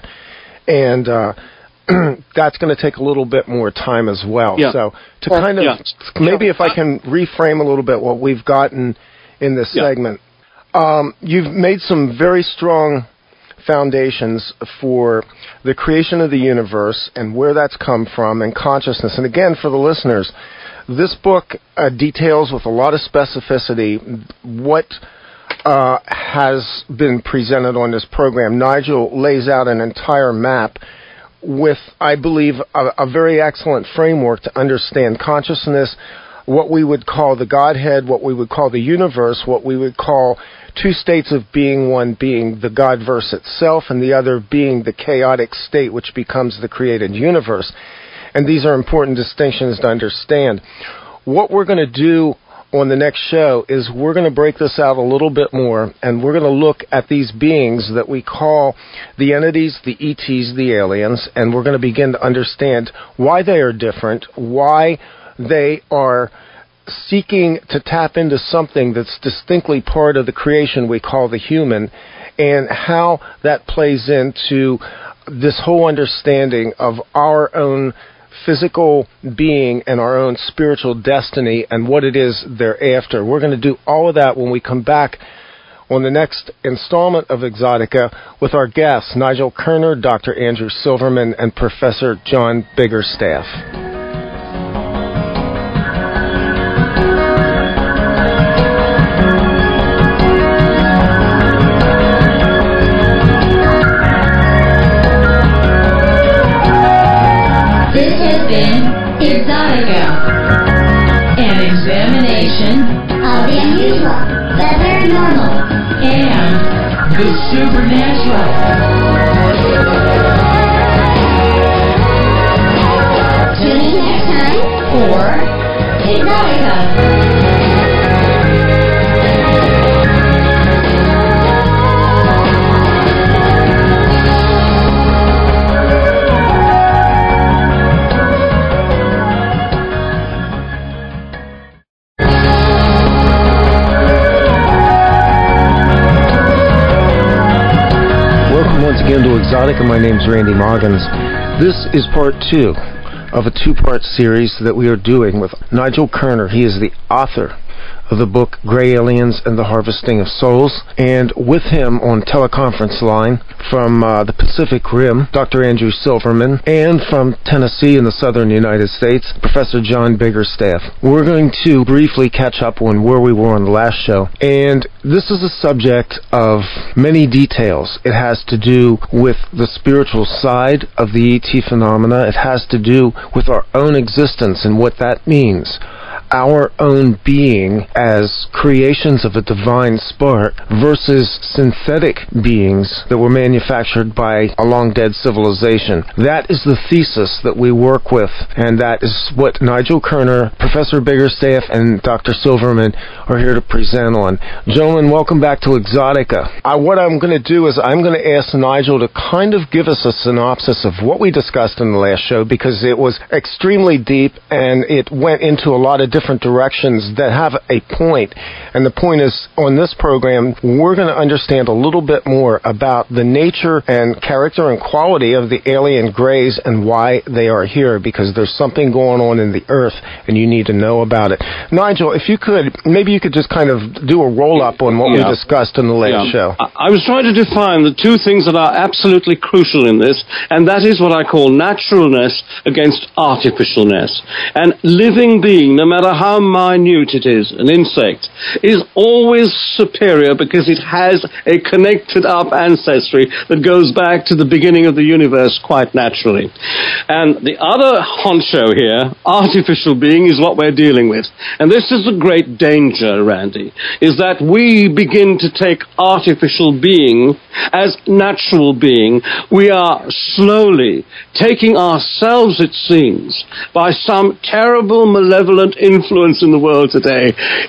and uh, that's going to take a little bit more time as well. Yeah. So to kind of yeah. maybe if I can reframe a little bit what we've gotten in this yeah. segment. Um, you've made some very strong foundations for the creation of the universe and where that's come from and consciousness. And again, for the listeners, this book uh, details with a lot of specificity what uh, has been presented on this program. Nigel lays out an entire map with, I believe, a, a very excellent framework to understand consciousness, what we would call the Godhead, what we would call the universe, what we would call two states of being, one being the Godverse itself and the other being the chaotic state which becomes the created universe. And these are important distinctions to understand. What we're going to do on the next show is we're going to break this out a little bit more, and we're going to look at these beings that we call the entities, the E Ts, the aliens, and we're going to begin to understand why they are different, why they are seeking to tap into something that's distinctly part of the creation we call the human, and how that plays into this whole understanding of our own physical being and our own spiritual destiny and what it is they're after. We're going to do all of that when we come back on the next installment of Exotica with our guests, Nigel Kerner, Doctor Andrew Silverman, and Professor John Biggerstaff. Exotica, an examination of the unusual, the paranormal, and the supernatural. Tune in next time for Exotica. Again to Exotica. My name's Randy Moggins. This is part two of a two-part series that we are doing with Nigel Kerner. He is the author of the book Gray Aliens and the Harvesting of Souls, and with him on teleconference line from uh, the Pacific Rim, Doctor Andrew Silverman, and from Tennessee in the southern United States, Professor John Biggerstaff. We're going to briefly catch up on where we were on the last show, and this is a subject of many details. It has to do with the spiritual side of the E T phenomena. It has to do with our own existence and what that means. Our own being as creations of a divine spark versus synthetic beings that were manufactured by a long-dead civilization. That is the thesis that we work with, and that is what Nigel Kerner, Professor Biggerstaff, and Doctor Silverman are here to present on. Gentlemen, welcome back to Exotica. Uh, what I'm going to do is I'm going to ask Nigel to kind of give us a synopsis of what we discussed in the last show, because it was extremely deep and it went into a lot of different directions that have a point. And the point is, on this program, we're going to understand a little bit more about the nature and character and quality of the alien grays and why they are here, because there's something going on in the earth and you need to know about it. Nigel, if you could, maybe you could just kind of do a roll-up on what yeah. we discussed in the last yeah. show. I was trying to define the two things that are absolutely crucial in this, and that is what I call naturalness against artificialness. And living being, no matter matter how minute it is, an insect, is always superior because it has a connected up ancestry that goes back to the beginning of the universe quite naturally. And the other honcho here, artificial being, is what we're dealing with. And this is the great danger, Randy, is that we begin to take artificial being as natural being. We are slowly taking ourselves, it seems, by some terrible malevolent influence in the world today,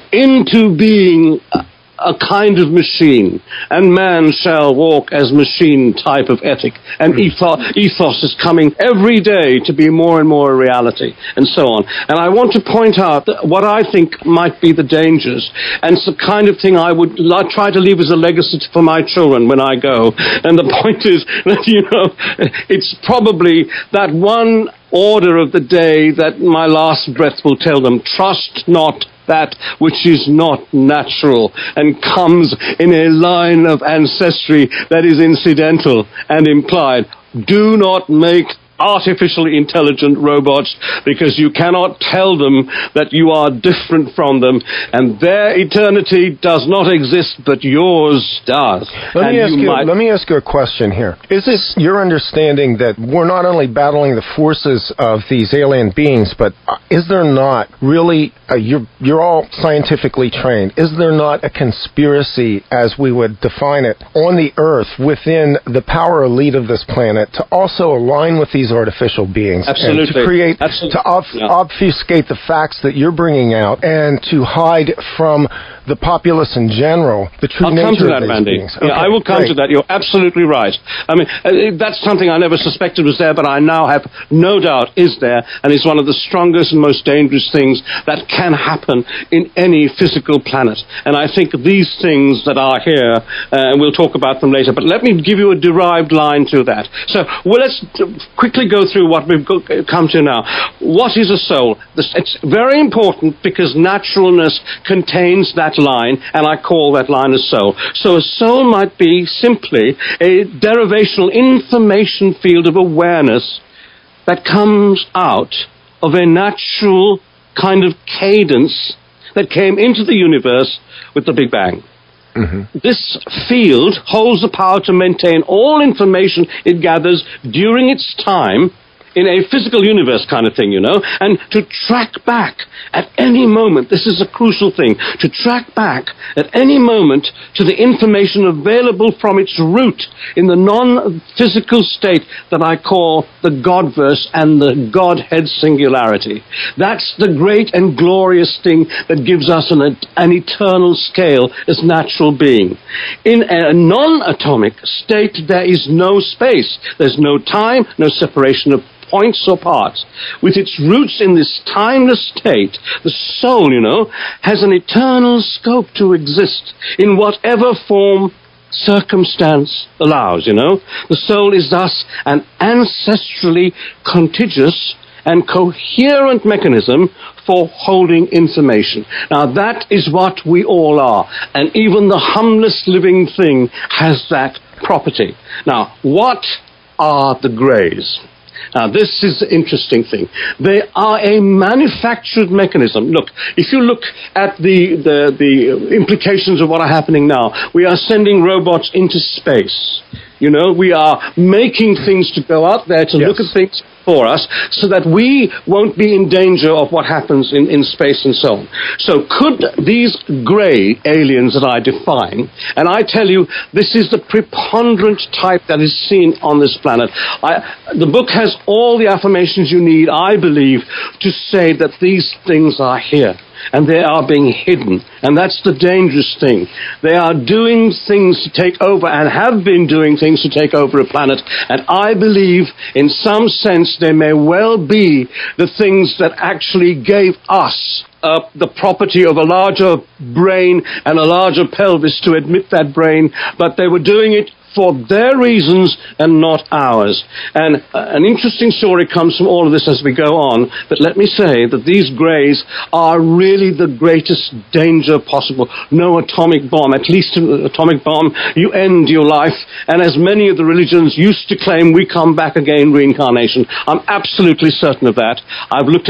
into being a, a kind of machine, and man shall walk as machine type of ethic, and ethos, ethos is coming every day to be more and more a reality, and so on. And I want to point out that what I think might be the dangers, and it's the kind of thing I would I try to leave as a legacy for my children when I go. And the point is that, you know, it's probably that one order of the day that my last breath will tell them: trust not that which is not natural and comes in a line of ancestry that is incidental and implied. Do not make artificially intelligent robots, because you cannot tell them that you are different from them, and their eternity does not exist, but yours does. Let me, and ask you you, might... let me ask you a question here. Is it your understanding that we're not only battling the forces of these alien beings, but is there not really, uh, you're, you're all scientifically trained, is there not a conspiracy, as we would define it, on the Earth within the power elite of this planet to also align with these artificial beings? Absolutely. And to create, Absolutely. to ob- yeah. obfuscate the facts that you're bringing out, and to hide from the populace in general the true I'll nature come to of that, these Randy. beings. Yeah, Okay, I will come great. to that. You're absolutely right. I mean, uh, that's something I never suspected was there, but I now have no doubt is there, and is one of the strongest and most dangerous things that can happen in any physical planet. And I think these things that are here, uh, and we'll talk about them later, but let me give you a derived line to that. So, well, let's quickly go through what we've go- come to now. What is a soul? It's very important because naturalness contains that line, and I call that line a soul. So a soul might be simply a derivational information field of awareness that comes out of a natural kind of cadence that came into the universe with the Big Bang. Mm-hmm. This field holds the power to maintain all information it gathers during its time in a physical universe kind of thing, you know, and to track back at any moment, this is a crucial thing, to track back at any moment to the information available from its root in the non-physical state that I call the Godverse and the Godhead singularity. That's the great and glorious thing that gives us an, an eternal scale as natural being. In a non-atomic state, there is no space. There's no time, no separation of points or parts. With its roots in this timeless state, the soul, you know, has an eternal scope to exist in whatever form circumstance allows, you know. The soul is thus an ancestrally contiguous and coherent mechanism for holding information. Now, that is what we all are, and even the humblest living thing has that property. Now, what are the Greys? Now, this is the interesting thing. They are a manufactured mechanism. Look, if you look at the, the, the implications of what are happening now, we are sending robots into space. You know, we are making things to go out there to yes. look at things for us so that we won't be in danger of what happens in, in space and so on. So could these grey aliens that I define, and I tell you, this is the preponderant type that is seen on this planet. I, the book has all the affirmations you need, I believe, to say that these things are here. And they are being hidden. And that's the dangerous thing. They are doing things to take over and have been doing things to take over a planet. And I believe, in some sense, they may well be the things that actually gave us uh, the property of a larger brain and a larger pelvis to admit that brain. But they were doing it for their reasons and not ours. And uh, an interesting story comes from all of this as we go on, but let me say that these Greys are really the greatest danger possible. No atomic bomb, at least an atomic bomb, you end your life, and as many of the religions used to claim, we come back again, reincarnation. I'm absolutely certain of that. I've looked at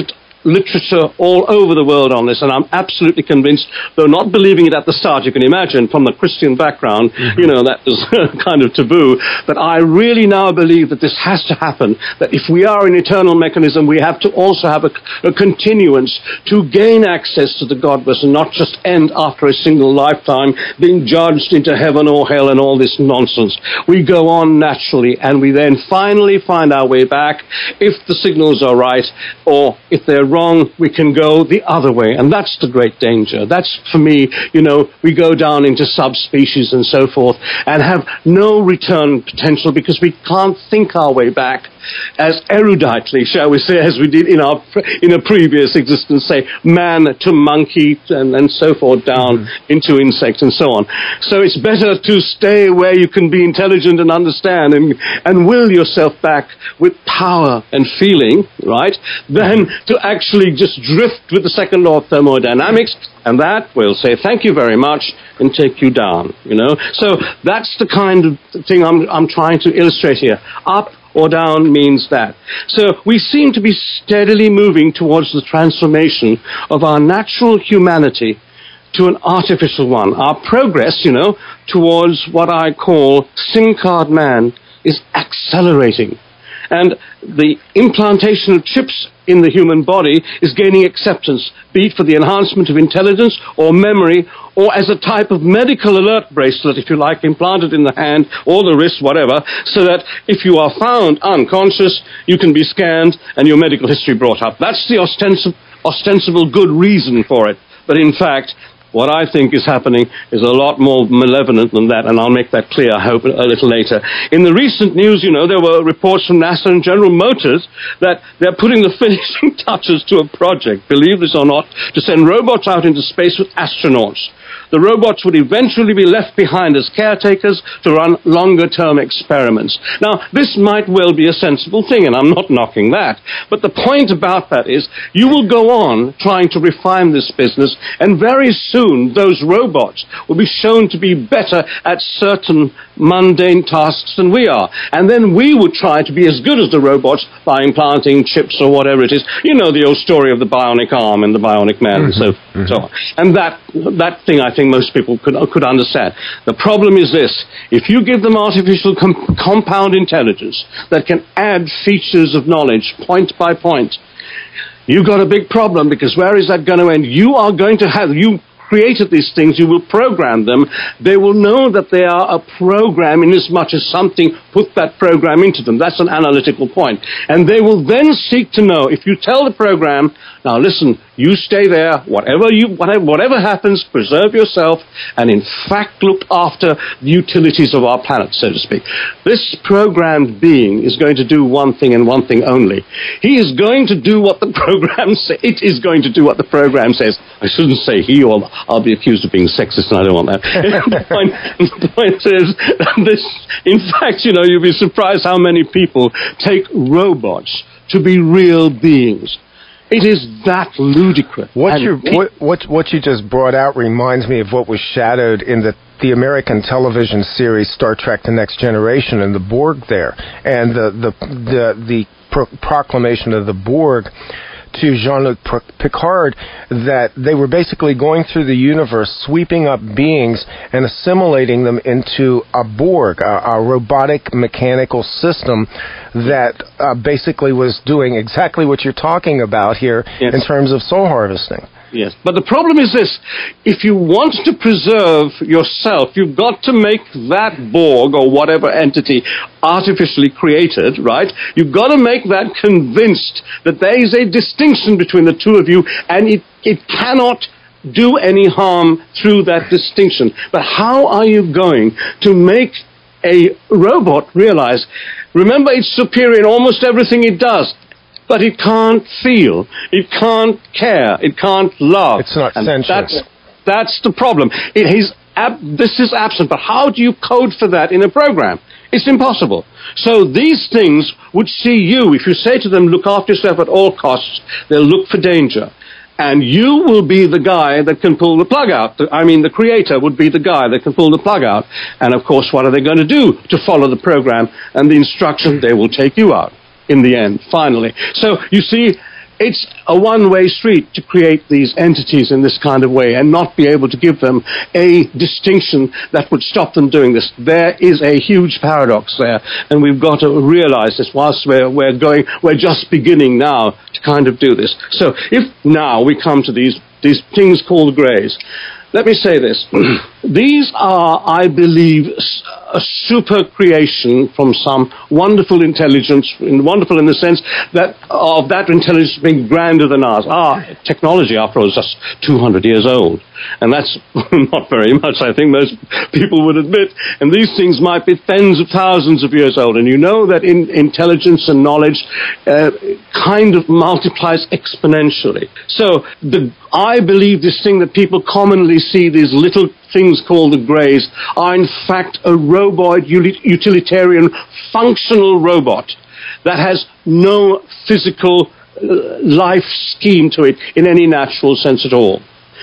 literature all over the world on this, and I'm absolutely convinced, though not believing it at the start, you can imagine, from the Christian background, mm-hmm. you know, that was kind of taboo, but I really now believe that this has to happen, that if we are an eternal mechanism, we have to also have a, a continuance to gain access to the Godless and not just end after a single lifetime being judged into heaven or hell and all this nonsense. We go on naturally, and we then finally find our way back if the signals are right, or if they're wrong, we can go the other way. And that's the great danger. That's, for me, you know, we go down into subspecies and so forth and have no return potential because we can't think our way back as eruditely, shall we say, as we did in our in a previous existence, say, man to monkey and, and so forth down mm-hmm. into insects and so on. So it's better to stay where you can be intelligent and understand and, and will yourself back with power and feeling, right, than to actually just drift with the second law of thermodynamics, and that will say thank you very much and take you down, you know. So that's the kind of thing I'm, I'm trying to illustrate here. Up or down means that. So we seem to be steadily moving towards the transformation of our natural humanity to an artificial one. Our progress, you know, towards what I call SIM-card man is accelerating. And the implantation of chips in the human body is gaining acceptance, be it for the enhancement of intelligence or memory, or as a type of medical alert bracelet, if you like, implanted in the hand or the wrist, whatever, so that if you are found unconscious, you can be scanned and your medical history brought up. That's the ostensible, ostensible good reason for it. But in fact, what I think is happening is a lot more malevolent than that, and I'll make that clear, I hope, a little later. In the recent news, you know, there were reports from NASA and General Motors that they're putting the finishing touches to a project, believe this or not, to send robots out into space with astronauts. The robots would eventually be left behind as caretakers to run longer-term experiments. Now, this might well be a sensible thing, and I'm not knocking that. But the point about that is you will go on trying to refine this business, and very soon those robots will be shown to be better at certain mundane tasks than we are. And then we would try to be as good as the robots by implanting chips or whatever it is. You know the old story of the bionic arm and the bionic man mm-hmm. and so, mm-hmm. so on. And that, that thing I think most people could, could understand. The problem is this. If you give them artificial com- compound intelligence that can add features of knowledge point by point, you've got a big problem, because where is that going to end? You are going to have... you. created these things, you will program them. They will know that they are a program in as much as something put that program into them. That's an analytical point. And they will then seek to know, if you tell the program, now listen, you stay there, whatever you, whatever, whatever happens, preserve yourself, and in fact look after the utilities of our planet, so to speak. This programmed being is going to do one thing and one thing only. He is going to do what the program says. It is going to do what the program says. I shouldn't say he, or I'll be accused of being sexist, and I don't want that. the, point, the point is, this, in fact, you know, you'll be surprised how many people take robots to be real beings. It is that ludicrous. What you what, what what you just brought out reminds me of what was shadowed in the the American television series Star Trek: The Next Generation, and the Borg there, and the the the, the pro- proclamation of the Borg to Jean-Luc Picard, that they were basically going through the universe, sweeping up beings and assimilating them into a Borg, a, a robotic mechanical system that uh, basically was doing exactly what you're talking about here yes. in terms of soul harvesting. Yes, but the problem is this. If you want to preserve yourself, you've got to make that Borg or whatever entity artificially created, right? You've got to make that convinced that there is a distinction between the two of you, and it, it cannot do any harm through that distinction. But how are you going to make a robot realize, remember, it's superior in almost everything it does, but it can't feel, it can't care, it can't love. It's not and sentient. That's, that's the problem. It is ab- this is absent, but how do you code for that in a program? It's impossible. So these things would see you, if you say to them, look after yourself at all costs, they'll look for danger. And you will be the guy that can pull the plug out. I mean, the creator would be the guy that can pull the plug out. And of course, what are they going to do to follow the program and the instruction? They will take you out in the end, finally. So, you see, it's a one-way street to create these entities in this kind of way and not be able to give them a distinction that would stop them doing this. There is a huge paradox there, and we've got to realize this whilst we're, we're going, we're just beginning now to kind of do this. So if now we come to these, these things called greys, let me say this. These are, I believe, a super creation from some wonderful intelligence, wonderful in the sense that of that intelligence being grander than ours. Our technology, after all, is just two hundred years old. And that's not very much, I think most people would admit. And these things might be tens of thousands of years old. And you know that in intelligence and knowledge uh, kind of multiplies exponentially. So the, I believe this thing that people commonly see, these little things called the greys, are in fact a robot, utilitarian, functional robot that has no physical uh, life scheme to it in any natural sense at all.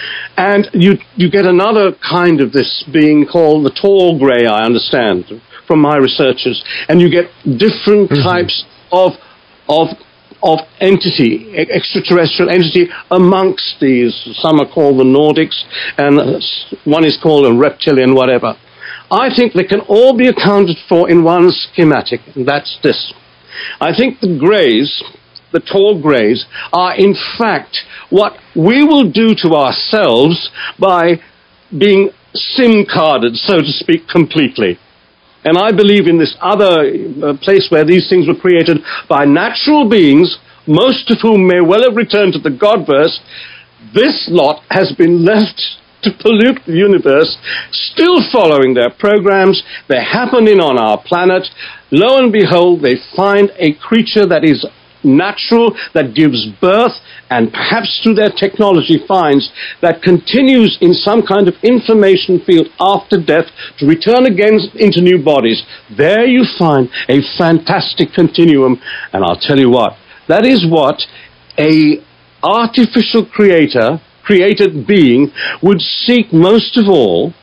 And you, you get another kind of this being called the tall grey, I understand, from my researchers. And you get different mm-hmm. types of, of, of entity, extraterrestrial entity amongst these. Some are called the Nordics, and one is called a reptilian, whatever. I think they can all be accounted for in one schematic, and that's this. I think the greys, the tall greys, are in fact what we will do to ourselves by being SIM-carded, so to speak, completely. And I believe in this other uh, place where these things were created by natural beings, most of whom may well have returned to the Godverse. This lot has been left to pollute the universe, still following their programs. They're happening on our planet. Lo and behold, they find a creature that is natural, that gives birth, and perhaps through their technology finds that continues in some kind of information field after death to return again into new bodies. There you find a fantastic continuum, and I'll tell you what, that is what a artificial creator, created being, would seek most of all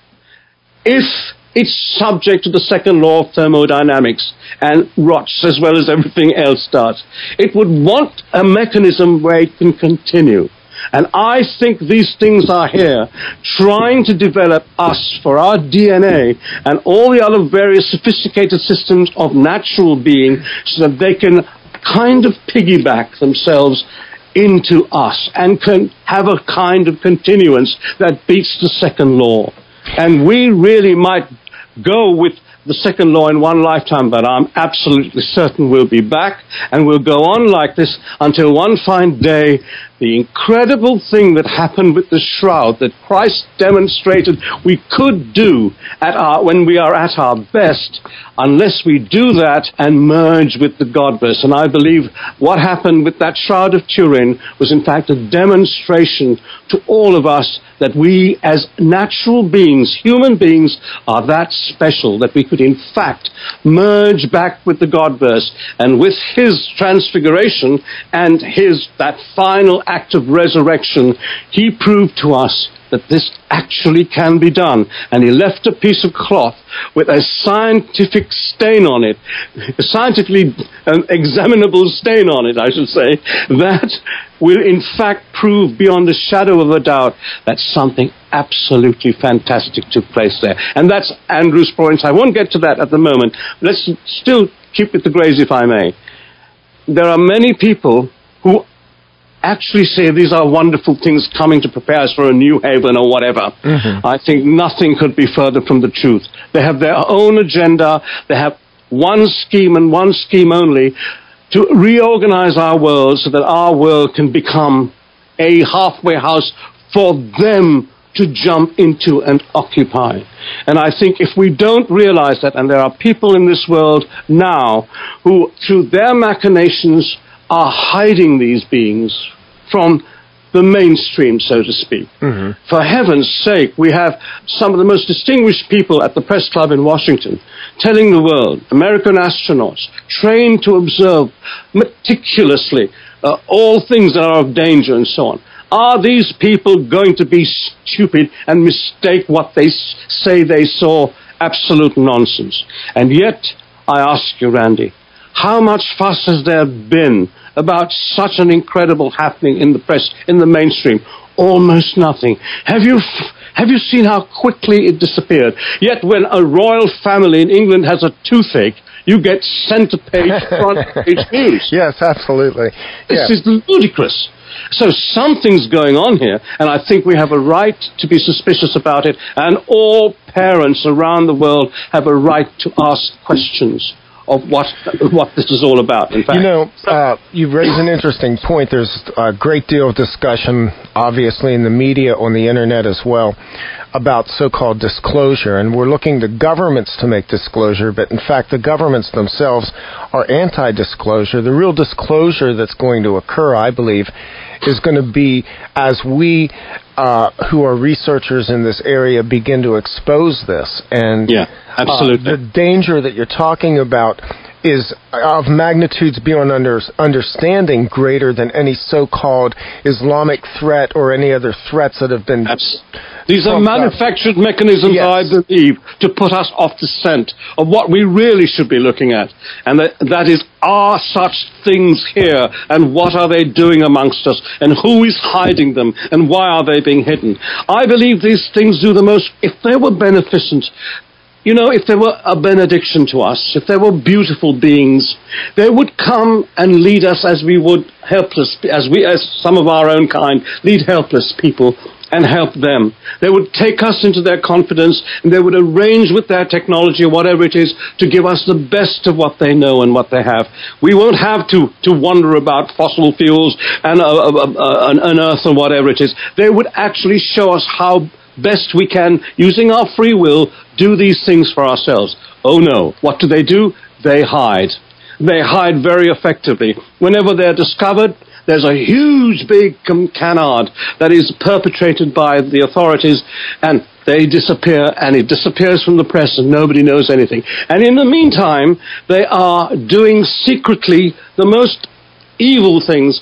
if it's subject to the second law of thermodynamics and rots as well as everything else does. It would want a mechanism where it can continue. And I think these things are here trying to develop us for our D N A and all the other various sophisticated systems of natural being so that they can kind of piggyback themselves into us and can have a kind of continuance that beats the second law. And we really might go with the second law in one lifetime, but I'm absolutely certain we'll be back, and we'll go on like this until one fine day the incredible thing that happened with the shroud that Christ demonstrated we could do at our, when we are at our best, unless we do that and merge with the Godverse. And I believe what happened with that shroud of Turin was in fact a demonstration to all of us that we as natural beings, human beings, are that special, that we could in fact merge back with the Godverse. And with his transfiguration and his, that final act of resurrection, he proved to us that this actually can be done. And he left a piece of cloth with a scientific stain on it, a scientifically um, examinable stain on it, I should say, that will in fact prove beyond a shadow of a doubt that something absolutely fantastic took place there. And that's Andrew's point. I won't get to that at the moment. Let's still keep with the greys, if I may. There are many people who actually say these are wonderful things coming to prepare us for a new haven or whatever. Mm-hmm. I think nothing could be further from the truth. They have their own agenda. They have one scheme and one scheme only to reorganize our world so that our world can become a halfway house for them to jump into and occupy. And I think if we don't realize that, and there are people in this world now who, through their machinations, are hiding these beings from the mainstream, so to speak. Mm-hmm. For heaven's sake, we have some of the most distinguished people at the Press Club in Washington telling the world, American astronauts, trained to observe meticulously uh, all things that are of danger and so on. Are these people going to be stupid and mistake what they s- say they saw? Absolute nonsense. And yet, I ask you, Randy, how much fuss has there been about such an incredible happening in the press, in the mainstream? Almost nothing. Have you f- have you seen how quickly it disappeared? Yet when a royal family in England has a toothache, you get centre page, front page news. Yes, absolutely. This yeah. is ludicrous. So something's going on here, and I think we have a right to be suspicious about it, and all parents around the world have a right to ask questions of what what this is all about, in fact. You know, uh, you raise an interesting point. There's a great deal of discussion, obviously, in the media, on the Internet as well, about so-called disclosure. And we're looking to governments to make disclosure, but in fact, the governments themselves are anti-disclosure. The real disclosure that's going to occur, I believe, is going to be as we uh, who are researchers in this area begin to expose this. And yeah, absolutely. Uh, the danger that you're talking about is of magnitudes beyond under, understanding greater than any so-called Islamic threat or any other threats that have been... Abs- These are manufactured up. mechanisms, yes. I believe, to put us off the scent of what we really should be looking at. And that, that is, are such things here, and what are they doing amongst us, and who is hiding them, and why are they being hidden? I believe these things do the most... If they were beneficent... You know, if they were a benediction to us, if they were beautiful beings, they would come and lead us as we would helpless, as we, as some of our own kind, lead helpless people and help them. They would take us into their confidence, and they would arrange with their technology or whatever it is to give us the best of what they know and what they have. We won't have to, to wonder about fossil fuels and uh, uh, uh, an, an earth or whatever it is. They would actually show us how best we can, using our free will, do these things for ourselves. Oh no. What do they do? They hide. They hide very effectively. Whenever they're discovered, there's a huge big canard that is perpetrated by the authorities, and they disappear, and it disappears from the press, and nobody knows anything. And in the meantime, they are doing secretly the most evil things,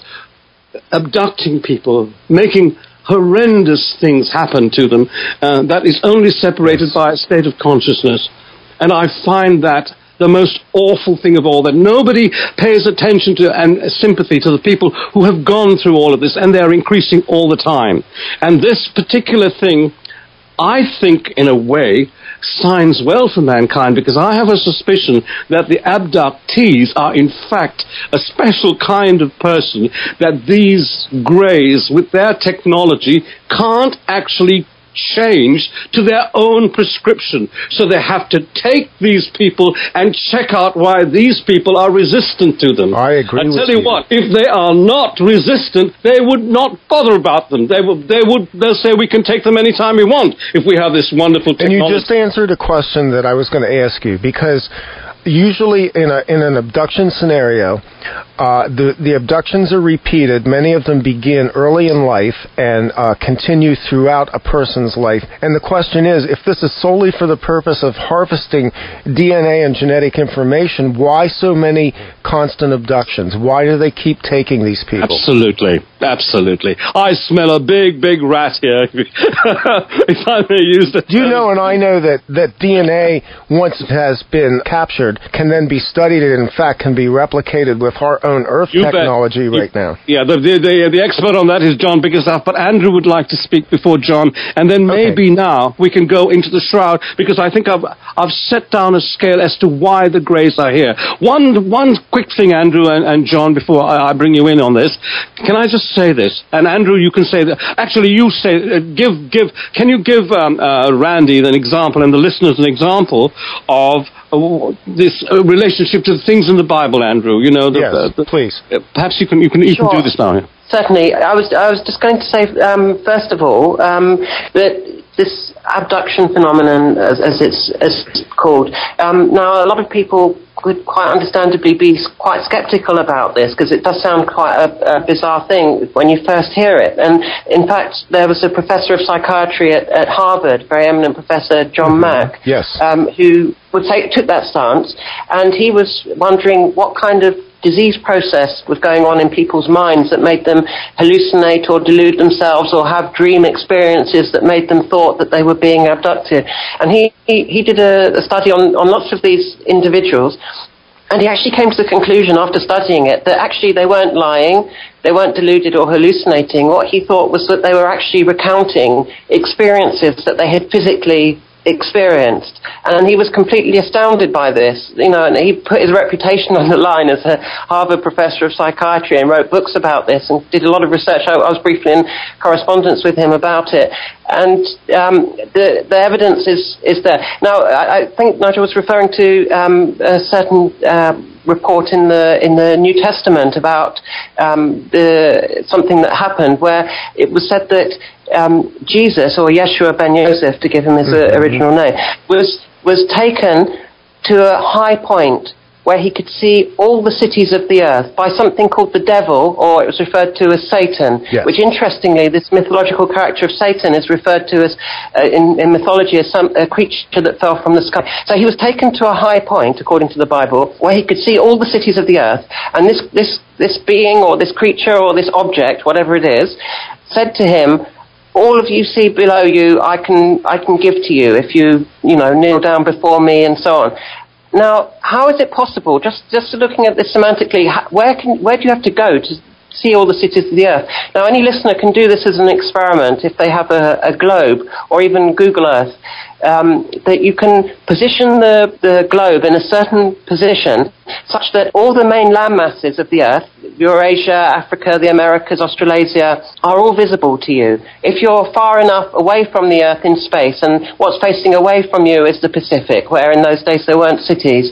abducting people, making horrendous things happen to them uh, that is only separated by a state of consciousness. And I find that the most awful thing of all, that nobody pays attention to and sympathy to the people who have gone through all of this, and they're increasing all the time. And this particular thing, I think, in a way, signs well for mankind, because I have a suspicion that the abductees are in fact a special kind of person that these greys with their technology can't actually change to their own prescription. So they have to take these people and check out why these people are resistant to them. I agree I with tell you, you what, if they are not resistant, they would not bother about them. They would, they would, they'll say we can take them anytime we want if we have this wonderful technology. And you just answered a question that I was going to ask you, because usually in a in an abduction scenario, uh, the the abductions are repeated. Many of them begin early in life and uh, continue throughout a person's life. And the question is, if this is solely for the purpose of harvesting D N A and genetic information, why so many constant abductions? Why do they keep taking these people? Absolutely, absolutely. I smell a big, big rat here. If I may use the term. Do you know, and I know that that D N A, once it has been captured, can then be studied and in fact can be replicated with our own Earth you technology bet. right you, now. Yeah, the, the the the expert on that is John Bickerstaff, but Andrew would like to speak before John, and then maybe okay. now we can go into the shroud, because I think I've I've set down a scale as to why the Greys are here. One one quick thing, Andrew and, and John, before I, I bring you in on this, can I just say this? And Andrew, you can say that. Actually, you say uh, give give. Can you give um, uh, Randy an example and the listeners an example of Uh, this uh, relationship to the things in the Bible, Andrew? You know, the, yes, uh, the, please. Uh, perhaps you can you can you Sure. can do this now. Yeah. Certainly. I was I was just going to say, um, first of all, um, that this abduction phenomenon, as, as it's as it's called, um, now a lot of people could quite understandably be quite skeptical about this, because it does sound quite a, a bizarre thing when you first hear it. And in fact, there was a professor of psychiatry at, at Harvard, very eminent professor, John mm-hmm. Mack, yes. um, who would take, took that stance, and he was wondering what kind of disease process was going on in people's minds that made them hallucinate or delude themselves or have dream experiences that made them thought that they were being abducted. And he, he, he did a, a study on, on lots of these individuals, And he actually came to the conclusion after studying it that actually they weren't lying, they weren't deluded or hallucinating. What he thought was that they were actually recounting experiences that they had physically experienced. And he was completely astounded by this, you know, and he put his reputation on the line as a Harvard professor of psychiatry and wrote books about this and did a lot of research. I, I was briefly in correspondence with him about it. And um, the, the evidence is, is there. Now, I, I think Nigel was referring to um, a certain uh, report in the in the New Testament about um, the something that happened where it was said that um, Jesus, or Yeshua ben Yosef, to give him his mm-hmm. uh, original name, was was taken to a high point where he could see all the cities of the earth by something called the devil, or it was referred to as Satan, yes. Which interestingly, this mythological character of Satan is referred to as, uh, in, in mythology, as some, a creature that fell from the sky. So he was taken to a high point, according to the Bible, where he could see all the cities of the earth, and this, this, this being, or this creature, or this object, whatever it is, said to him, all of you see below you, I can, I can give to you if you, you know, kneel down before me and so on. Now, how is it possible, just just looking at this semantically, where can where do you have to go to see all the cities of the earth? Now, any listener can do this as an experiment if they have a, a globe or even Google Earth, um, that you can position the, the globe in a certain position such that all the main land masses of the earth, Eurasia, Africa, the Americas, Australasia, are all visible to you. If you're far enough away from the earth in space, and what's facing away from you is the Pacific, where in those days there weren't cities.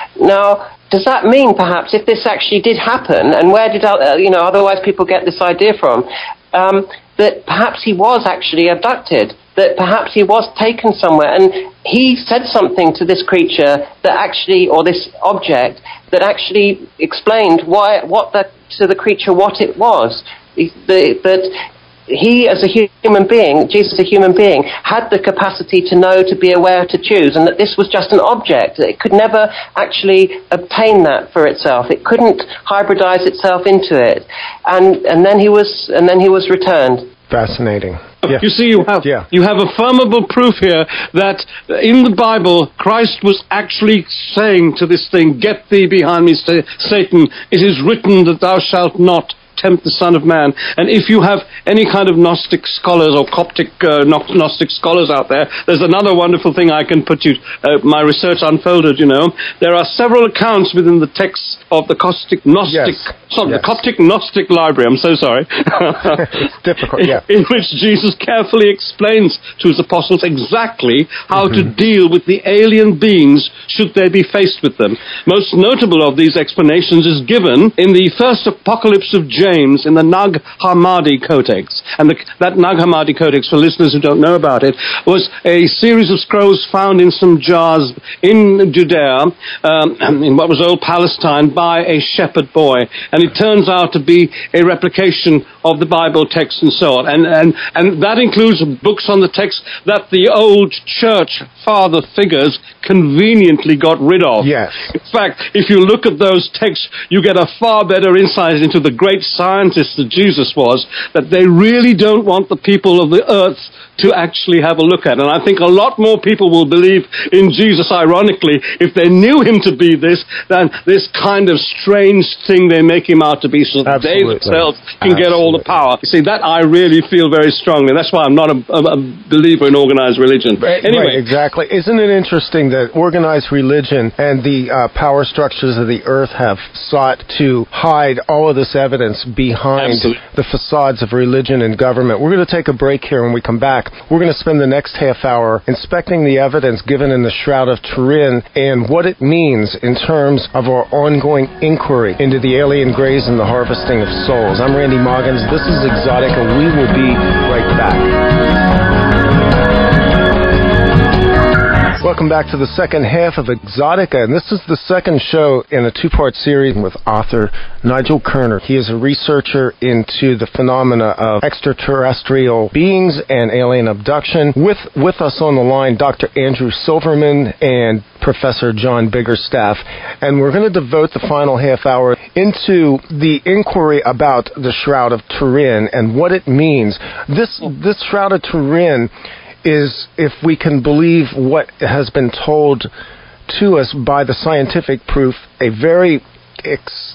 Now, does that mean perhaps if this actually did happen, and where did, uh, you know, otherwise people get this idea from, um, that perhaps he was actually abducted, that perhaps he was taken somewhere, and he said something to this creature that actually, or this object, that actually explained why, what the, to the creature what it was. The, that he, as a human being, Jesus, a human being, had the capacity to know, to be aware, to choose, and that this was just an object. It could never actually obtain that for itself. It couldn't hybridize itself into it. And, and then he was, and then he was returned. Fascinating. Yeah. You see, you have, yeah. you have affirmable proof here that in the Bible, Christ was actually saying to this thing, "Get thee behind me, Satan. It is written that thou shalt not tempt the Son of Man." And if you have any kind of Gnostic scholars or Coptic uh, Gnostic scholars out there, there's another wonderful thing I can put you, uh, my research unfolded, you know. There are several accounts within the texts of the Coptic Gnostic, yes. sorry, yes. the Coptic Gnostic Library, I'm so sorry. It's difficult, yeah. In, in which Jesus carefully explains to his apostles exactly how mm-hmm. to deal with the alien beings should they be faced with them. Most notable of these explanations is given in the first apocalypse of James, James in the Nag Hammadi Codex. And the, that Nag Hammadi Codex, for listeners who don't know about it, was a series of scrolls found in some jars in Judea, um, in what was old Palestine, by a shepherd boy. And it turns out to be a replication of the Bible text and so on. And, and, and that includes books on the text that the old church father figures conveniently got rid of. Yes. In fact, if you look at those texts, you get a far better insight into the great scientist that Jesus was, that they really don't want the people of the earth to actually have a look at. And I think a lot more people will believe in Jesus, ironically, if they knew him to be this, than this kind of strange thing they make him out to be, so that they themselves can Absolutely. Get all the power. You see, that I really feel very strongly. That's why I'm not a, a, a believer in organized religion. Right, anyway. Right, exactly. Isn't it interesting that organized religion and the uh, power structures of the earth have sought to hide all of this evidence behind Absolutely. The facades of religion and government? We're going to take a break here. When we come back, we're going to spend the next half hour inspecting the evidence given in the Shroud of Turin and what it means in terms of our ongoing inquiry into the alien grays and the harvesting of souls. I'm Randy Moggins. This is Exotica. We will be right back. Welcome back to the second half of Exotica, and this is the second show in a two-part series with author Nigel Kerner. He is a researcher into the phenomena of extraterrestrial beings and alien abduction. With with us on the line, Doctor Andrew Silverman and Professor John Biggerstaff, and we're going to devote the final half hour into the inquiry about the Shroud of Turin and what it means. This this Shroud of Turin is, if we can believe what has been told to us by the scientific proof a very ex-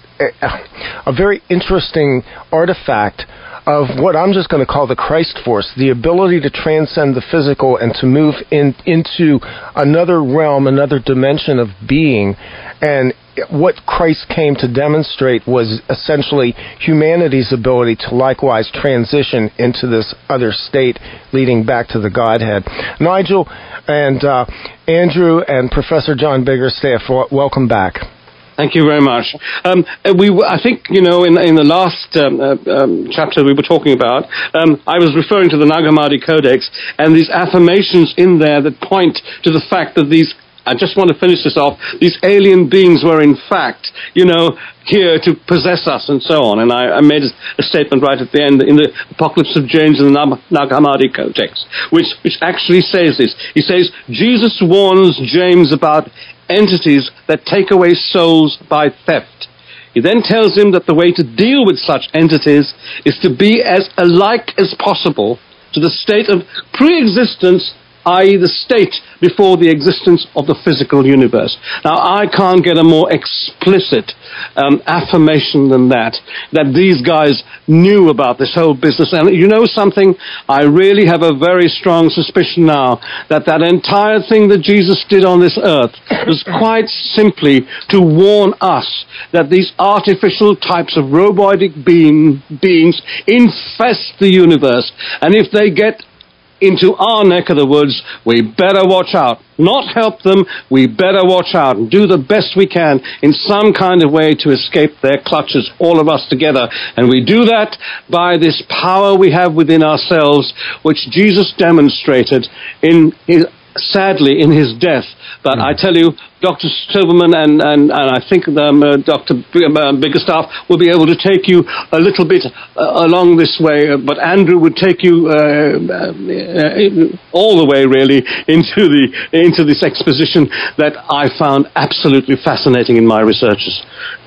a very interesting artifact of what I'm just going to call the Christ force, the ability to transcend the physical and to move in, into another realm, another dimension of being. And what Christ came to demonstrate was essentially humanity's ability to likewise transition into this other state leading back to the Godhead. Nigel and uh, Andrew and Professor John Biggerstaff, welcome back. Thank you very much. Um, we, I think, you know, in, in the last um, uh, um, chapter we were talking about, um, I was referring to the Nag Hammadi Codex and these affirmations in there that point to the fact that these, I just want to finish this off, these alien beings were in fact, you know, here to possess us and so on. And I, I made a, a statement right at the end in the Apocalypse of James and the Nag Hammadi Codex, which, which actually says this. He says, Jesus warns James about entities that take away souls by theft. He then tells him that the way to deal with such entities is to be as alike as possible to the state of pre-existence, that is the state before the existence of the physical universe. Now, I can't get a more explicit um, affirmation than that, that these guys knew about this whole business. And you know something? I really have a very strong suspicion now that that entire thing that Jesus did on this earth was quite simply to warn us that these artificial types of robotic being, beings infest the universe. And if they get into our neck of the woods, we better watch out. Not help them, we better watch out and do the best we can in some kind of way to escape their clutches, all of us together. And we do that by this power we have within ourselves, which Jesus demonstrated in his, sadly, in his death. But I tell you, Doctor Silverman and, and, and I think um, uh, Doctor Biggerstaff will be able to take you a little bit uh, along this way, uh, but Andrew would take you uh, uh, all the way, really, into the into this exposition that I found absolutely fascinating in my researches.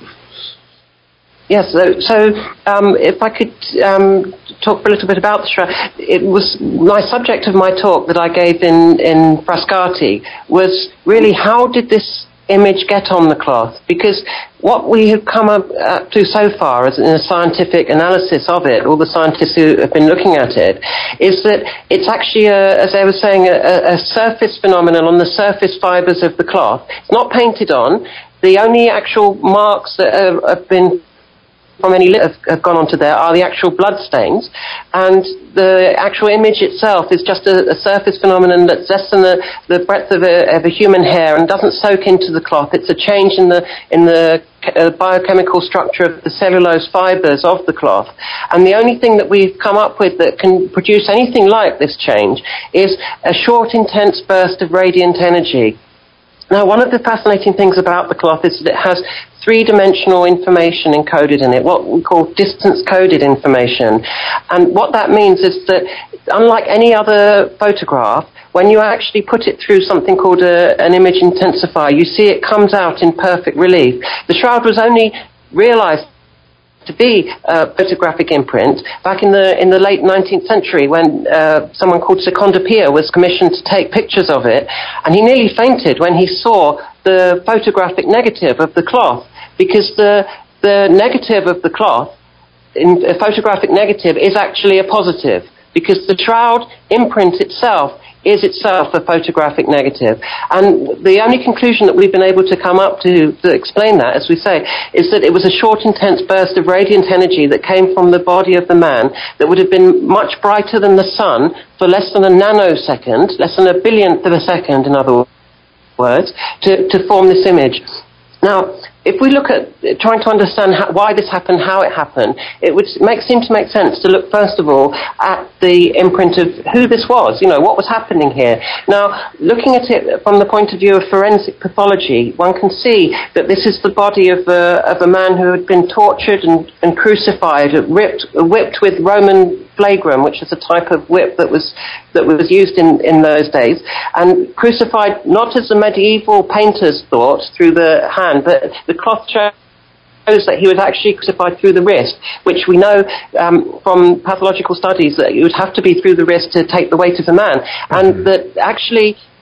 Yes, so, so um, if I could um, talk a little bit about the shroud. It was my subject of my talk that I gave in, in Frascati was really how did this image get on the cloth? Because what we have come up uh, to so far as in a scientific analysis of it, all the scientists who have been looking at it, is that it's actually, a, as I was saying, a, a surface phenomenon on the surface fibers of the cloth. It's not painted on. The only actual marks that have, have been from any have, have gone onto there are the actual blood stains, and the actual image itself is just a, a surface phenomenon that's less than the, the breadth of a, of a human hair and doesn't soak into the cloth. It's a change in the in the uh, biochemical structure of the cellulose fibers of the cloth, and the only thing that we've come up with that can produce anything like this change is a short, intense burst of radiant energy. Now, one of the fascinating things about the cloth is that it has three-dimensional information encoded in it, what we call distance-coded information. And what that means is that, unlike any other photograph, when you actually put it through something called a, an image intensifier, you see it comes out in perfect relief. The shroud was only realized to be a photographic imprint back in the in the late nineteenth century when uh, someone called Seconda Pia was commissioned to take pictures of it, and he nearly fainted when he saw the photographic negative of the cloth, because the the negative of the cloth, in a photographic negative, is actually a positive, because the shroud imprint itself is itself a photographic negative. And the only conclusion that we've been able to come up to to explain that, as we say, is that it was a short, intense burst of radiant energy that came from the body of the man that would have been much brighter than the sun for less than a nanosecond, less than a billionth of a second, in other words, to, to form this image. Now, if we look at trying to understand how, why this happened, how it happened, it would make, seem to make sense to look, first of all, at the imprint of who this was, you know, what was happening here. Now, looking at it from the point of view of forensic pathology, one can see that this is the body of a, of a man who had been tortured and, and crucified, ripped, whipped with Roman flagrum, which is a type of whip that was that was used in, in those days, and crucified not as the medieval painters thought through the hand, but the cloth shows that he was actually crucified through the wrist, which we know um, from pathological studies that it would have to be through the wrist to take the weight of the man, and that actually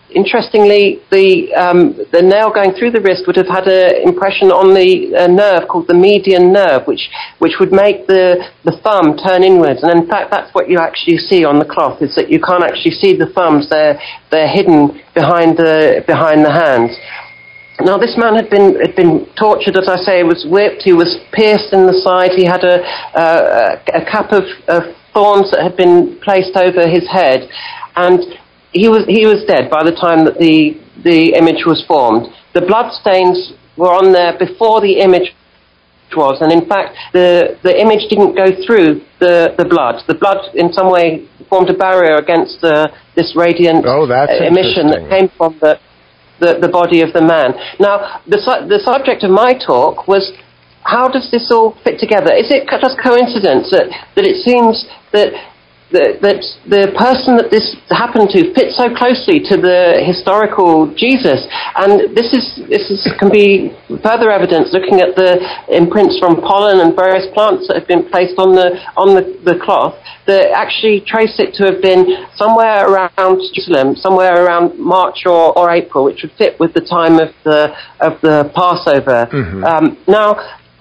interestingly, the um, the nail going through the wrist would have had an impression on the uh, nerve called the median nerve, which which would make the, the thumb turn inwards. And in fact, that's what you actually see on the cloth, is that you can't actually see the thumbs. They're they're hidden behind the behind the hands. Now, this man had been had been tortured, as I say. He was whipped. He was pierced in the side. He had a uh, a cap of, of thorns that had been placed over his head, and he was he was dead by the time that the the image was formed. The blood stains were on there before the image was, and in fact, the the image didn't go through the the blood. The blood, in some way, formed a barrier against the this radiant oh, that's emission that came from the. The, the body of the man. Now, the, su- the subject of my talk was, how does this all fit together? Is it just coincidence that, that it seems that the, that the person that this happened to fits so closely to the historical Jesus? And this is this is, can be further evidence looking at the imprints from pollen and various plants that have been placed on the on the, the cloth that actually trace it to have been somewhere around Jerusalem, somewhere around March or, or April, which would fit with the time of the of the Passover. Mm-hmm. Um, now,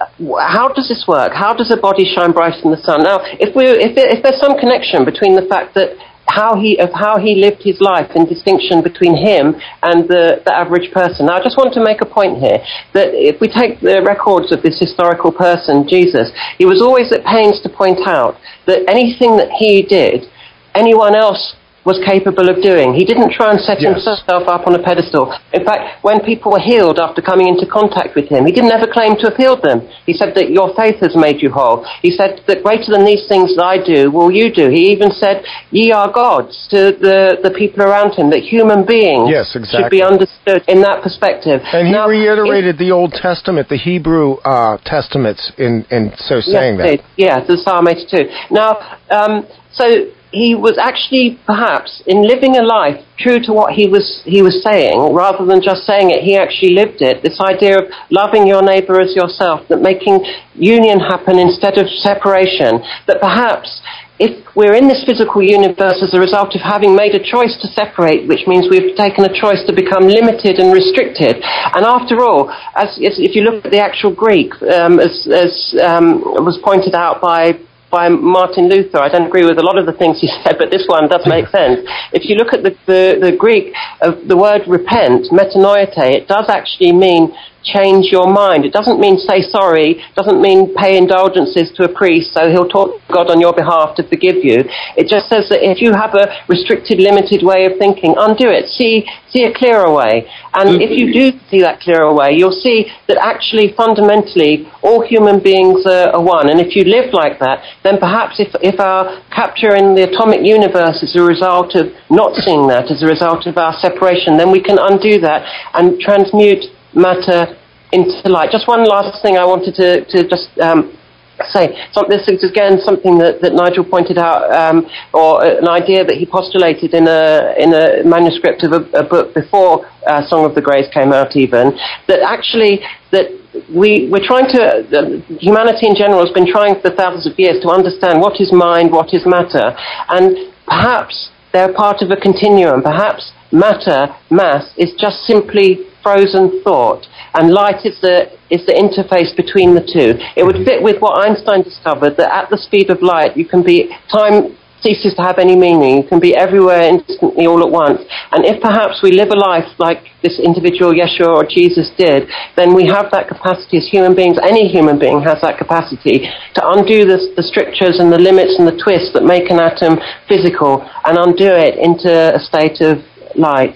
how does this work? How does a body shine brighter than the sun? Now, if we if, if there's some connection between the fact that how he of how he lived his life in distinction between him and the, the average person. Now, I just want to make a point here that if we take the records of this historical person, Jesus, he was always at pains to point out that anything that he did, anyone else was capable of doing. He didn't try and set yes. himself up on a pedestal. In fact, when people were healed after coming into contact with him, he didn't ever claim to have healed them. He said that your faith has made you whole. He said that greater than these things that I do will you do. He even said, ye are gods, to the, the people around him, that human beings yes, exactly. should be understood in that perspective. And he now, reiterated if, the Old Testament, the Hebrew uh, Testaments, in, in so saying yes, that. Yeah, the Psalm eighty-two. Now, um, so... he was actually, perhaps, in living a life true to what he was he was saying, rather than just saying it, he actually lived it. This idea of loving your neighbour as yourself, that making union happen instead of separation, that perhaps if we're in this physical universe as a result of having made a choice to separate, which means we've taken a choice to become limited and restricted. And after all, as, as if you look at the actual Greek, um, as, as um, was pointed out by by Martin Luther. I don't agree with a lot of the things he said, but this one does make sense. If you look at the, the, the Greek of the word repent, metanoite, it does actually mean change your mind. It doesn't mean say sorry, doesn't mean pay indulgences to a priest so he'll talk to God on your behalf to forgive you. It just says that if you have a restricted, limited way of thinking, undo it. See see a clearer way. And if you do see that clearer way, you'll see that actually fundamentally all human beings are, are one. And if you live like that, then perhaps if, if our capture in the atomic universe is a result of not seeing that, as a result of our separation, then we can undo that and transmute matter into light. Just one last thing I wanted to, to just um, say. So this is again something that, that Nigel pointed out, um, or an idea that he postulated in a in a manuscript of a, a book before uh, Song of the Greys came out. Even that actually that we we're trying to uh, humanity in general has been trying for thousands of years to understand what is mind, what is matter, and perhaps they're part of a continuum. Perhaps matter, mass, is just simply frozen thought, and light is the is the interface between the two. It would fit with what Einstein discovered, that at the speed of light, you can be time ceases to have any meaning. You can be everywhere instantly all at once. And if perhaps we live a life like this individual Yeshua or Jesus did, then we have that capacity as human beings. Any human being has that capacity to undo the, the strictures and the limits and the twists that make an atom physical and undo it into a state of light.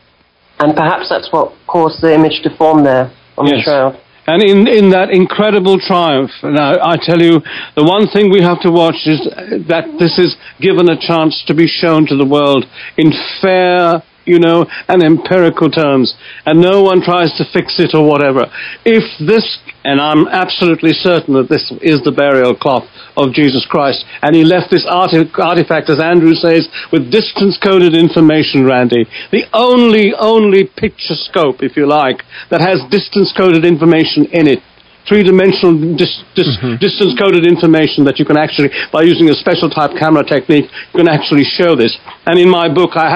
And perhaps that's what caused the image to form there on yes. the shroud. And in, in that incredible triumph, now I tell you, the one thing we have to watch is that this is given a chance to be shown to the world in fair, you know, and empirical terms, and no one tries to fix it or whatever. If this, and I'm absolutely certain that this is the burial cloth of Jesus Christ, and he left this arti- artifact, as Andrew says, with distance-coded information, Randy, the only, only picture scope, if you like, that has distance-coded information in it. Three-dimensional dis- dis- mm-hmm. distance-coded information that you can actually, by using a special type camera technique, you can actually show this. And in my book, I have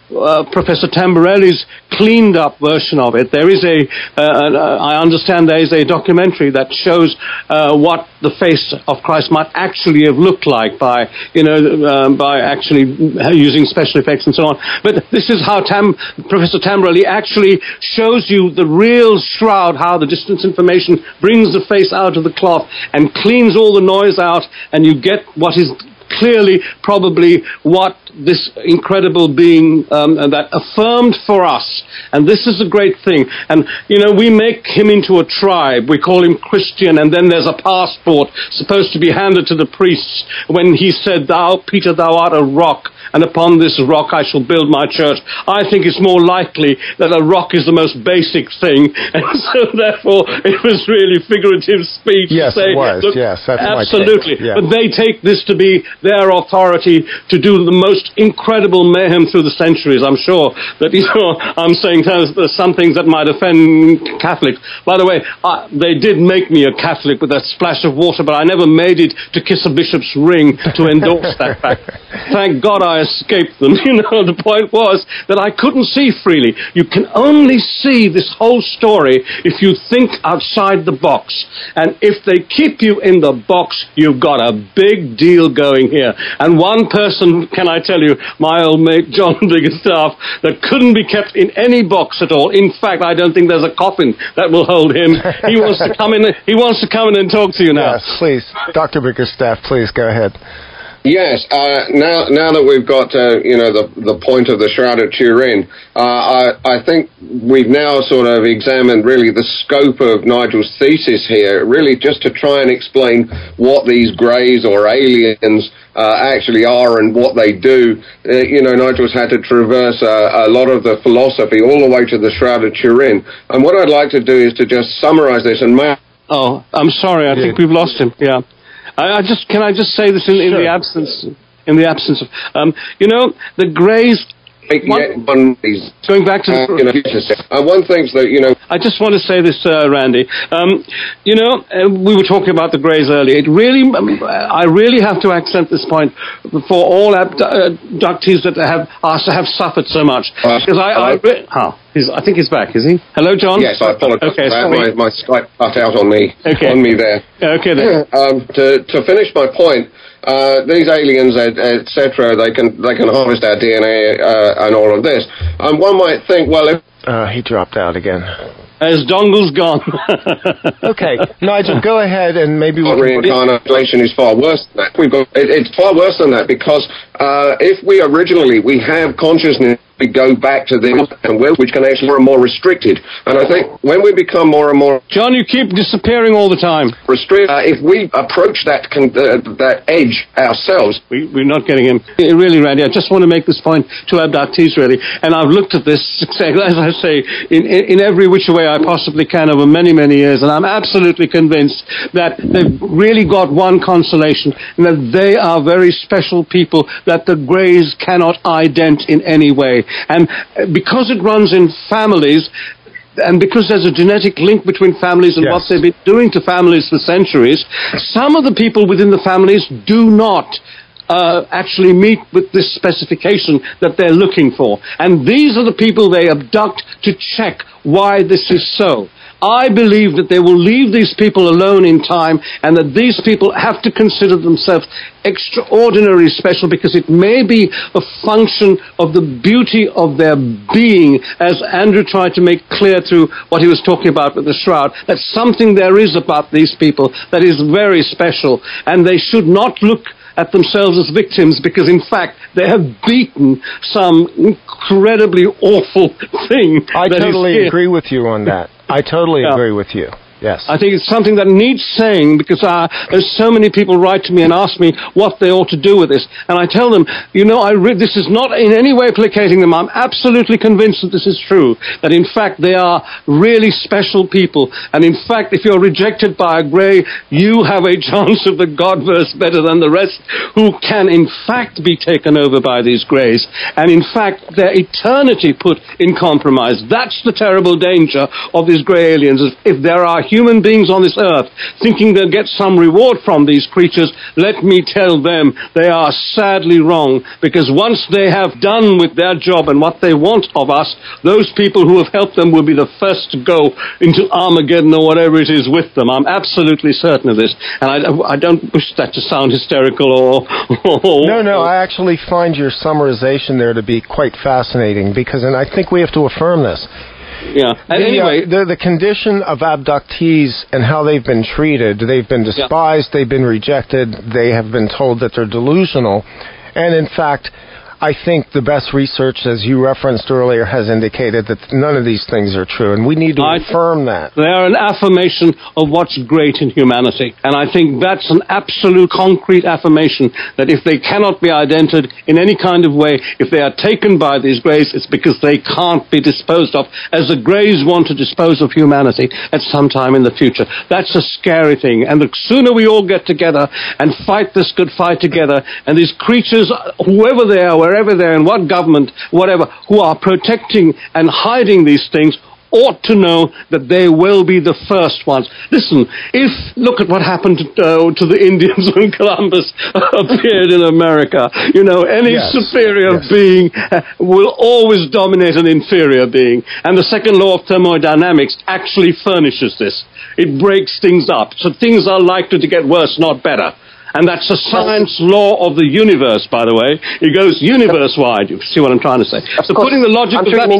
uh, Professor Tamborelli's cleaned up version of it. There is a, uh, uh, I understand there is a documentary that shows uh, what the face of Christ might actually have looked like by, you know, um, by actually using special effects and so on. But this is how Tam, Professor Tamborelli actually shows you the real shroud, how the distance information brings the face out of the cloth and cleans all the noise out, and you get what is clearly probably what this incredible being um, that affirmed for us. And this is a great thing. And, you know, we make him into a tribe. We call him Christian, and then there's a passport supposed to be handed to the priests when he said, "Thou, Peter, thou art a rock, and upon this rock I shall build my church." I think it's more likely that a rock is the most basic thing, and so therefore it was really figurative speech. Yes, to say, it was. Look, yes, that's absolutely. My take. Yeah. But they take this to be their authority to do the most incredible mayhem through the centuries. I'm sure that, you know, I'm saying there's some things that might offend Catholics. By the way, I, they did make me a Catholic with that splash of water, but I never made it to kiss a bishop's ring to endorse that fact. Thank God I escaped them. You know, the point was that I couldn't see freely. You can only see this whole story if you think outside the box. And if they keep you in the box, you've got a big deal going here. And one person, can I tell you, my old mate John Biggerstaff, that couldn't be kept in any box at all. In fact, I don't think there's a coffin that will hold him. He wants to come in. He wants to come in and talk to you now. Yes, please, Doctor Biggerstaff, please go ahead. Yes, uh, now now that we've got uh, you know the the point of the Shroud of Turin, uh, I I think we've now sort of examined really the scope of Nigel's thesis here, really just to try and explain what these greys or aliens uh, actually are and what they do. Uh, you know, Nigel's had to traverse uh, a lot of the philosophy all the way to the Shroud of Turin, and what I'd like to do is to just summarize this and make. Oh, I'm sorry, I yeah. think we've lost him. Yeah. I, I just can I just say this in, in sure. the absence in the absence of um, you know, the Greys. One, one, going back to the, uh, you know, uh, one thing's that, you know, I just want to say this, uh, Randy. Um, you know, uh, we were talking about the Greys earlier. It really, um, I really have to accent this point for all abductees that have are, have suffered so much. Because uh, I, I, I oh, he's, I think he's back. Is he? Hello, John. Yes, I apologize. Okay, for that. My, my Skype cut out on me. Okay. On me there. Okay. Then. um, to to finish my point. Uh, these aliens, et cetera, they can they can harvest our D N A uh, and all of this. And one might think, well, if uh, he dropped out again. His dongle's gone. Okay, Nigel, go ahead and maybe we reincarnation is far worse than that. We've got it, it's far worse than that because uh, if we originally we have consciousness. We go back to the and will, which can actually be more and more restricted. And I think when we become more and more... John, you keep disappearing all the time. Restrict, uh, if we approach that con- uh, that edge ourselves... We, we're not getting him. Really, Randy, I just want to make this point to abductees, really. And I've looked at this, as I say, in, in, in every which way I possibly can over many, many years. And I'm absolutely convinced that they've really got one consolation, and that they are very special people that the Greys cannot ident in any way. And because it runs in families, and because there's a genetic link between families and yes. what they've been doing to families for centuries, some of the people within the families do not uh, actually meet with this specification that they're looking for. And these are the people they abduct to check why this is so. I believe that they will leave these people alone in time, and that these people have to consider themselves extraordinarily special because it may be a function of the beauty of their being, as Andrew tried to make clear through what he was talking about with the Shroud, that something there is about these people that is very special, and they should not look at themselves as victims because, in fact, they have beaten some incredibly awful thing. I totally agree with you on that. I totally yeah. agree with you. Yes. I think it's something that needs saying because uh, there's so many people write to me and ask me what they ought to do with this. And I tell them, you know, I re- this is not in any way placating them. I'm absolutely convinced that this is true, that in fact they are really special people. And in fact, if you're rejected by a Grey, you have a chance of the Godverse better than the rest who can in fact be taken over by these Greys. And in fact, their eternity put in compromise. That's the terrible danger of these Grey aliens. If there are human beings on this earth thinking they'll get some reward from these creatures, let me tell them they are sadly wrong, because once they have done with their job and what they want of us, those people who have helped them will be the first to go into Armageddon or whatever it is with them. I'm absolutely certain of this, and I, I don't wish that to sound hysterical or... or no, no, I actually find your summarization there to be quite fascinating, because, and I think we have to affirm this. Yeah. And the, anyway, uh, the the condition of abductees and how they've been treated, they've been despised, yeah. they've been rejected, they have been told that they're delusional, and in fact, I think the best research, as you referenced earlier, has indicated that none of these things are true, and we need to I affirm that. They are an affirmation of what's great in humanity, and I think that's an absolute concrete affirmation that if they cannot be identified in any kind of way, if they are taken by these greys, it's because they can't be disposed of as the greys want to dispose of humanity at some time in the future. That's a scary thing, and the sooner we all get together and fight this good fight together, and these creatures, whoever they are, wherever they're in, what government, whatever, who are protecting and hiding these things, ought to know that they will be the first ones. Listen, if, look at what happened to, uh, to the Indians when Columbus appeared in America. You know, any yes. superior yes. being uh, will always dominate an inferior being. And the second law of thermodynamics actually furnishes this. It breaks things up. So things are likely to get worse, not better. And that's a science law of the universe, by the way. It goes universe-wide. You see what I'm trying to say. Of so course, putting the logic I'm of sure that...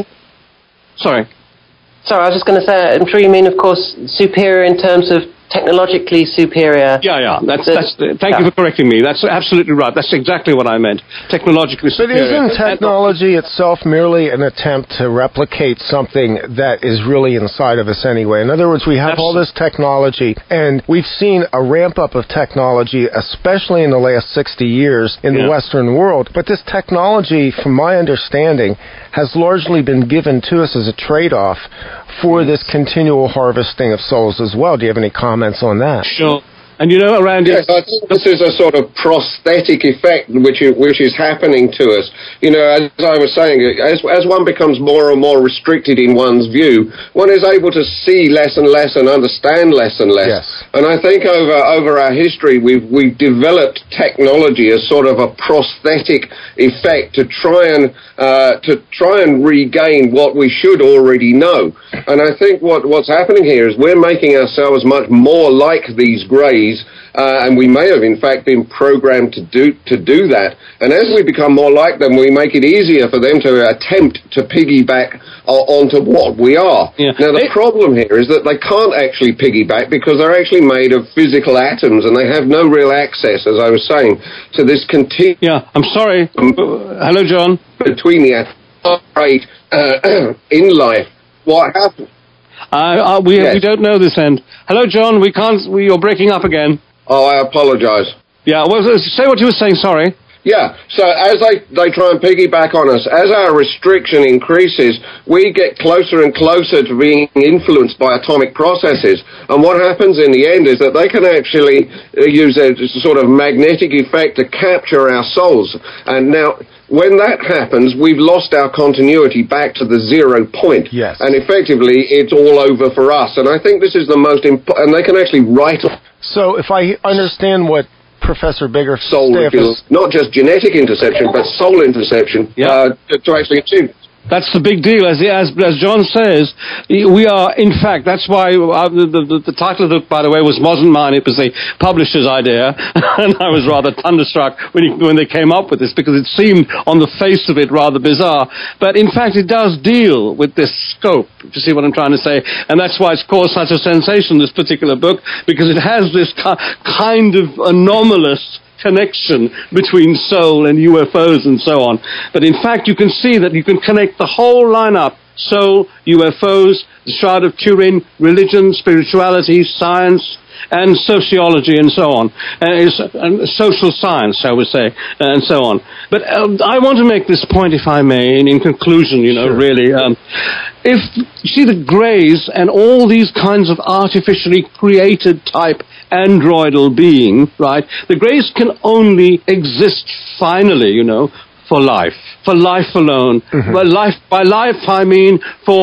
you mean... Sorry. Sorry, I was just going to say, I'm sure you mean, of course, superior in terms of technologically superior. Yeah, yeah. That's, that's, uh, thank yeah. you for correcting me. That's absolutely right. That's exactly what I meant. Technologically superior. But isn't technology itself merely an attempt to replicate something that is really inside of us anyway? In other words, we have all this technology, and we've seen a ramp up of technology, especially in the last sixty years in yeah. the Western world. But this technology, from my understanding, has largely been given to us as a trade-off for this continual harvesting of souls as well. Do you have any comments on that? Sure. And you know, around yes, I think this is a sort of prosthetic effect which is, which is happening to us. You know, as I was saying, as, as one becomes more and more restricted in one's view, one is able to see less and less and understand less and less. Yes. And I think over over our history, we've we've developed technology as sort of a prosthetic effect to try and uh, to try and regain what we should already know. And I think what what's happening here is we're making ourselves much more like these greys. Uh, and we may have, in fact, been programmed to do to do that. And as we become more like them, we make it easier for them to attempt to piggyback uh, onto what we are. Yeah. Now, the it, problem here is that they can't actually piggyback because they're actually made of physical atoms, and they have no real access, as I was saying, to this continuum. Yeah, I'm sorry. Um, Hello, John. Between the atoms uh, in life. What happened? Uh, uh, we yes. we don't know this end. Hello, John. We can't. We, you're breaking up again. Oh, I apologise. Yeah. Well, say what you were saying. Sorry. Yeah. So as they they try and piggyback on us, as our restriction increases, we get closer and closer to being influenced by atomic processes. And what happens in the end is that they can actually use a sort of magnetic effect to capture our souls. And now, when that happens, we've lost our continuity back to the zero point. Yes. And effectively, it's all over for us. And I think this is the most important, and they can actually write... So if I understand what Professor Bigger... Soul reveals, not just genetic interception, but soul interception, yeah. uh, to, to actually achieve... That's the big deal. As, as as John says, we are, in fact, that's why uh, the, the, the title of the book, by the way, was Modern Mind. It was the publisher's idea, and I was rather thunderstruck when, he, when they came up with this, because it seemed, on the face of it, rather bizarre. But, in fact, it does deal with this scope, if you see what I'm trying to say. And that's why it's caused such a sensation, this particular book, because it has this ki- kind of anomalous connection between soul and U F Os and so on. But in fact, you can see that you can connect the whole lineup: soul, U F Os, the Shroud of Turin, religion, spirituality, science, and sociology, and so on, and, and social science, I would say, and so on. But um, I want to make this point, if I may, in, in conclusion, you know, sure. really. Um, if you see the greys and all these kinds of artificially created type androidal being, right, the greys can only exist finally, you know, for life, for life alone. Mm-hmm. By life, by life I mean for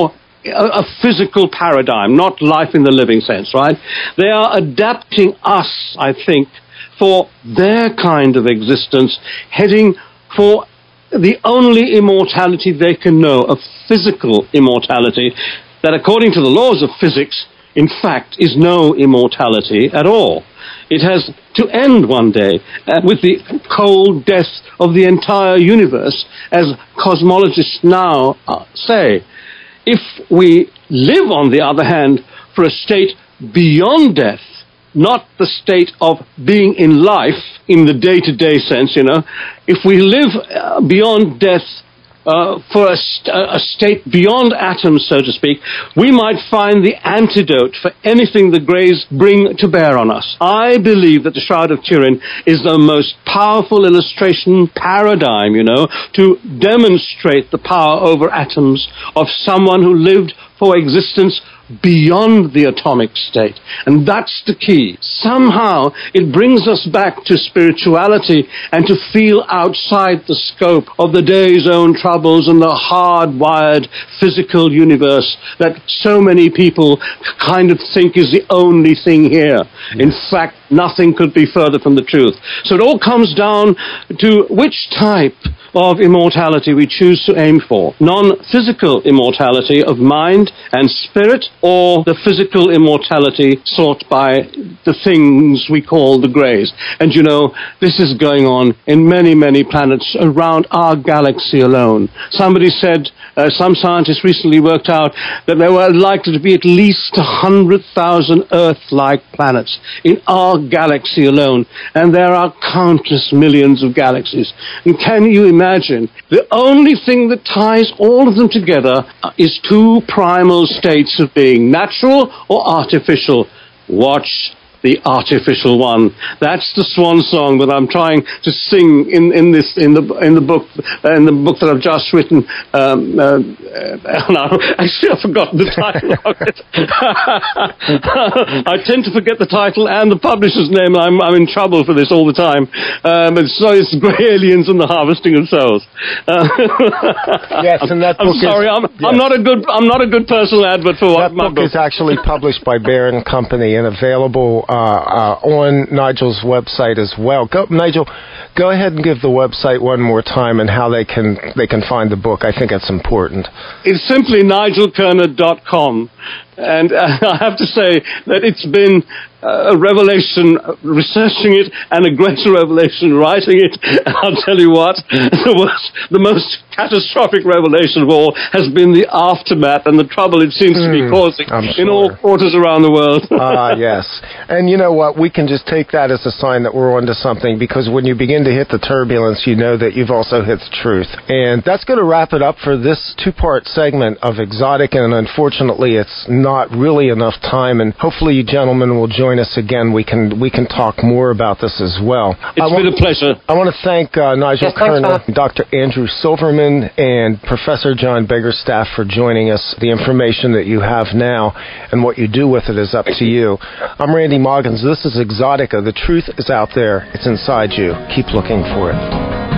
a, a physical paradigm, not life in the living sense, right? They are adapting us, I think, for their kind of existence, heading for the only immortality they can know, a physical immortality, that according to the laws of physics, in fact, is no immortality at all. It has to end one day uh, with the cold death of the entire universe, as cosmologists now uh, say. If we live, on the other hand, for a state beyond death, not the state of being in life in the day-to-day sense, you know, if we live uh, beyond death Uh, for a, st- a state beyond atoms, so to speak, we might find the antidote for anything the Greys bring to bear on us. I believe that the Shroud of Turin is the most powerful illustration paradigm, you know, to demonstrate the power over atoms of someone who lived for existence beyond the atomic state. And that's the key. Somehow it brings us back to spirituality and to feel outside the scope of the day's own troubles and the hard-wired physical universe that so many people kind of think is the only thing here. In fact, nothing could be further from the truth. So it all comes down to which type of immortality we choose to aim for. Non-physical immortality of mind and spirit, or the physical immortality sought by the things we call the Greys. And you know, this is going on in many, many planets around our galaxy alone. Somebody said, uh, some scientists recently worked out that there were likely to be at least one hundred thousand Earth-like planets in our galaxy alone. And there are countless millions of galaxies. And can you imagine Imagine the only thing that ties all of them together is two primal states of being, natural or artificial. Watch the artificial one. That's the swan song that I'm trying to sing in, in this in the in the book in the book that I've just written. Um, uh, uh, no, actually, I've forgotten the title of it. I tend to forget the title and the publisher's name. I'm I'm in trouble for this all the time. Um, it's, so it's Grey Aliens and the Harvesting of Souls. Uh, yes, and that I'm book sorry. is, I'm yes. I'm not a good I'm not a good personal advert for what that my book, book is actually published by Baron Company and available. Uh, Uh, uh, on Nigel's website as well. Go, Nigel, go ahead and give the website one more time and how they can they can find the book. I think it's important. It's simply nigel kerner dot com. And uh, I have to say that it's been uh, a revelation researching it and a greater revelation writing it. And I'll tell you what, the, worst, the most catastrophic revelation of all has been the aftermath and the trouble it seems mm, to be causing sure. in all quarters around the world. Ah, uh, yes. And you know what? We can just take that as a sign that we're onto something, because when you begin to hit the turbulence, you know that you've also hit the truth. And that's going to wrap it up for this two-part segment of Exotic, and unfortunately it's not really enough time, and hopefully you gentlemen will join us again. We can we can talk more about this as well. It's I been want, a pleasure. I want to thank uh, Nigel yes, Kerner, Doctor Andrew Silverman, and Professor John Biggerstaff for joining us. The information that you have now and what you do with it is up to you. I'm Randy Moggins. This is Exotica. The truth is out there. It's inside you. Keep looking for it.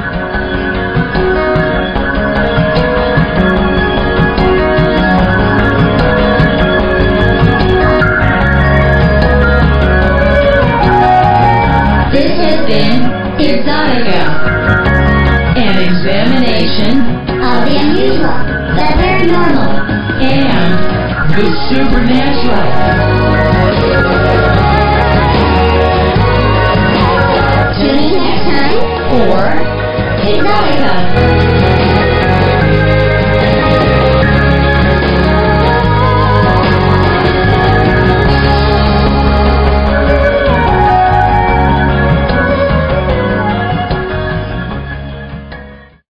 Exotica, an examination of the unusual, the paranormal, and the supernatural.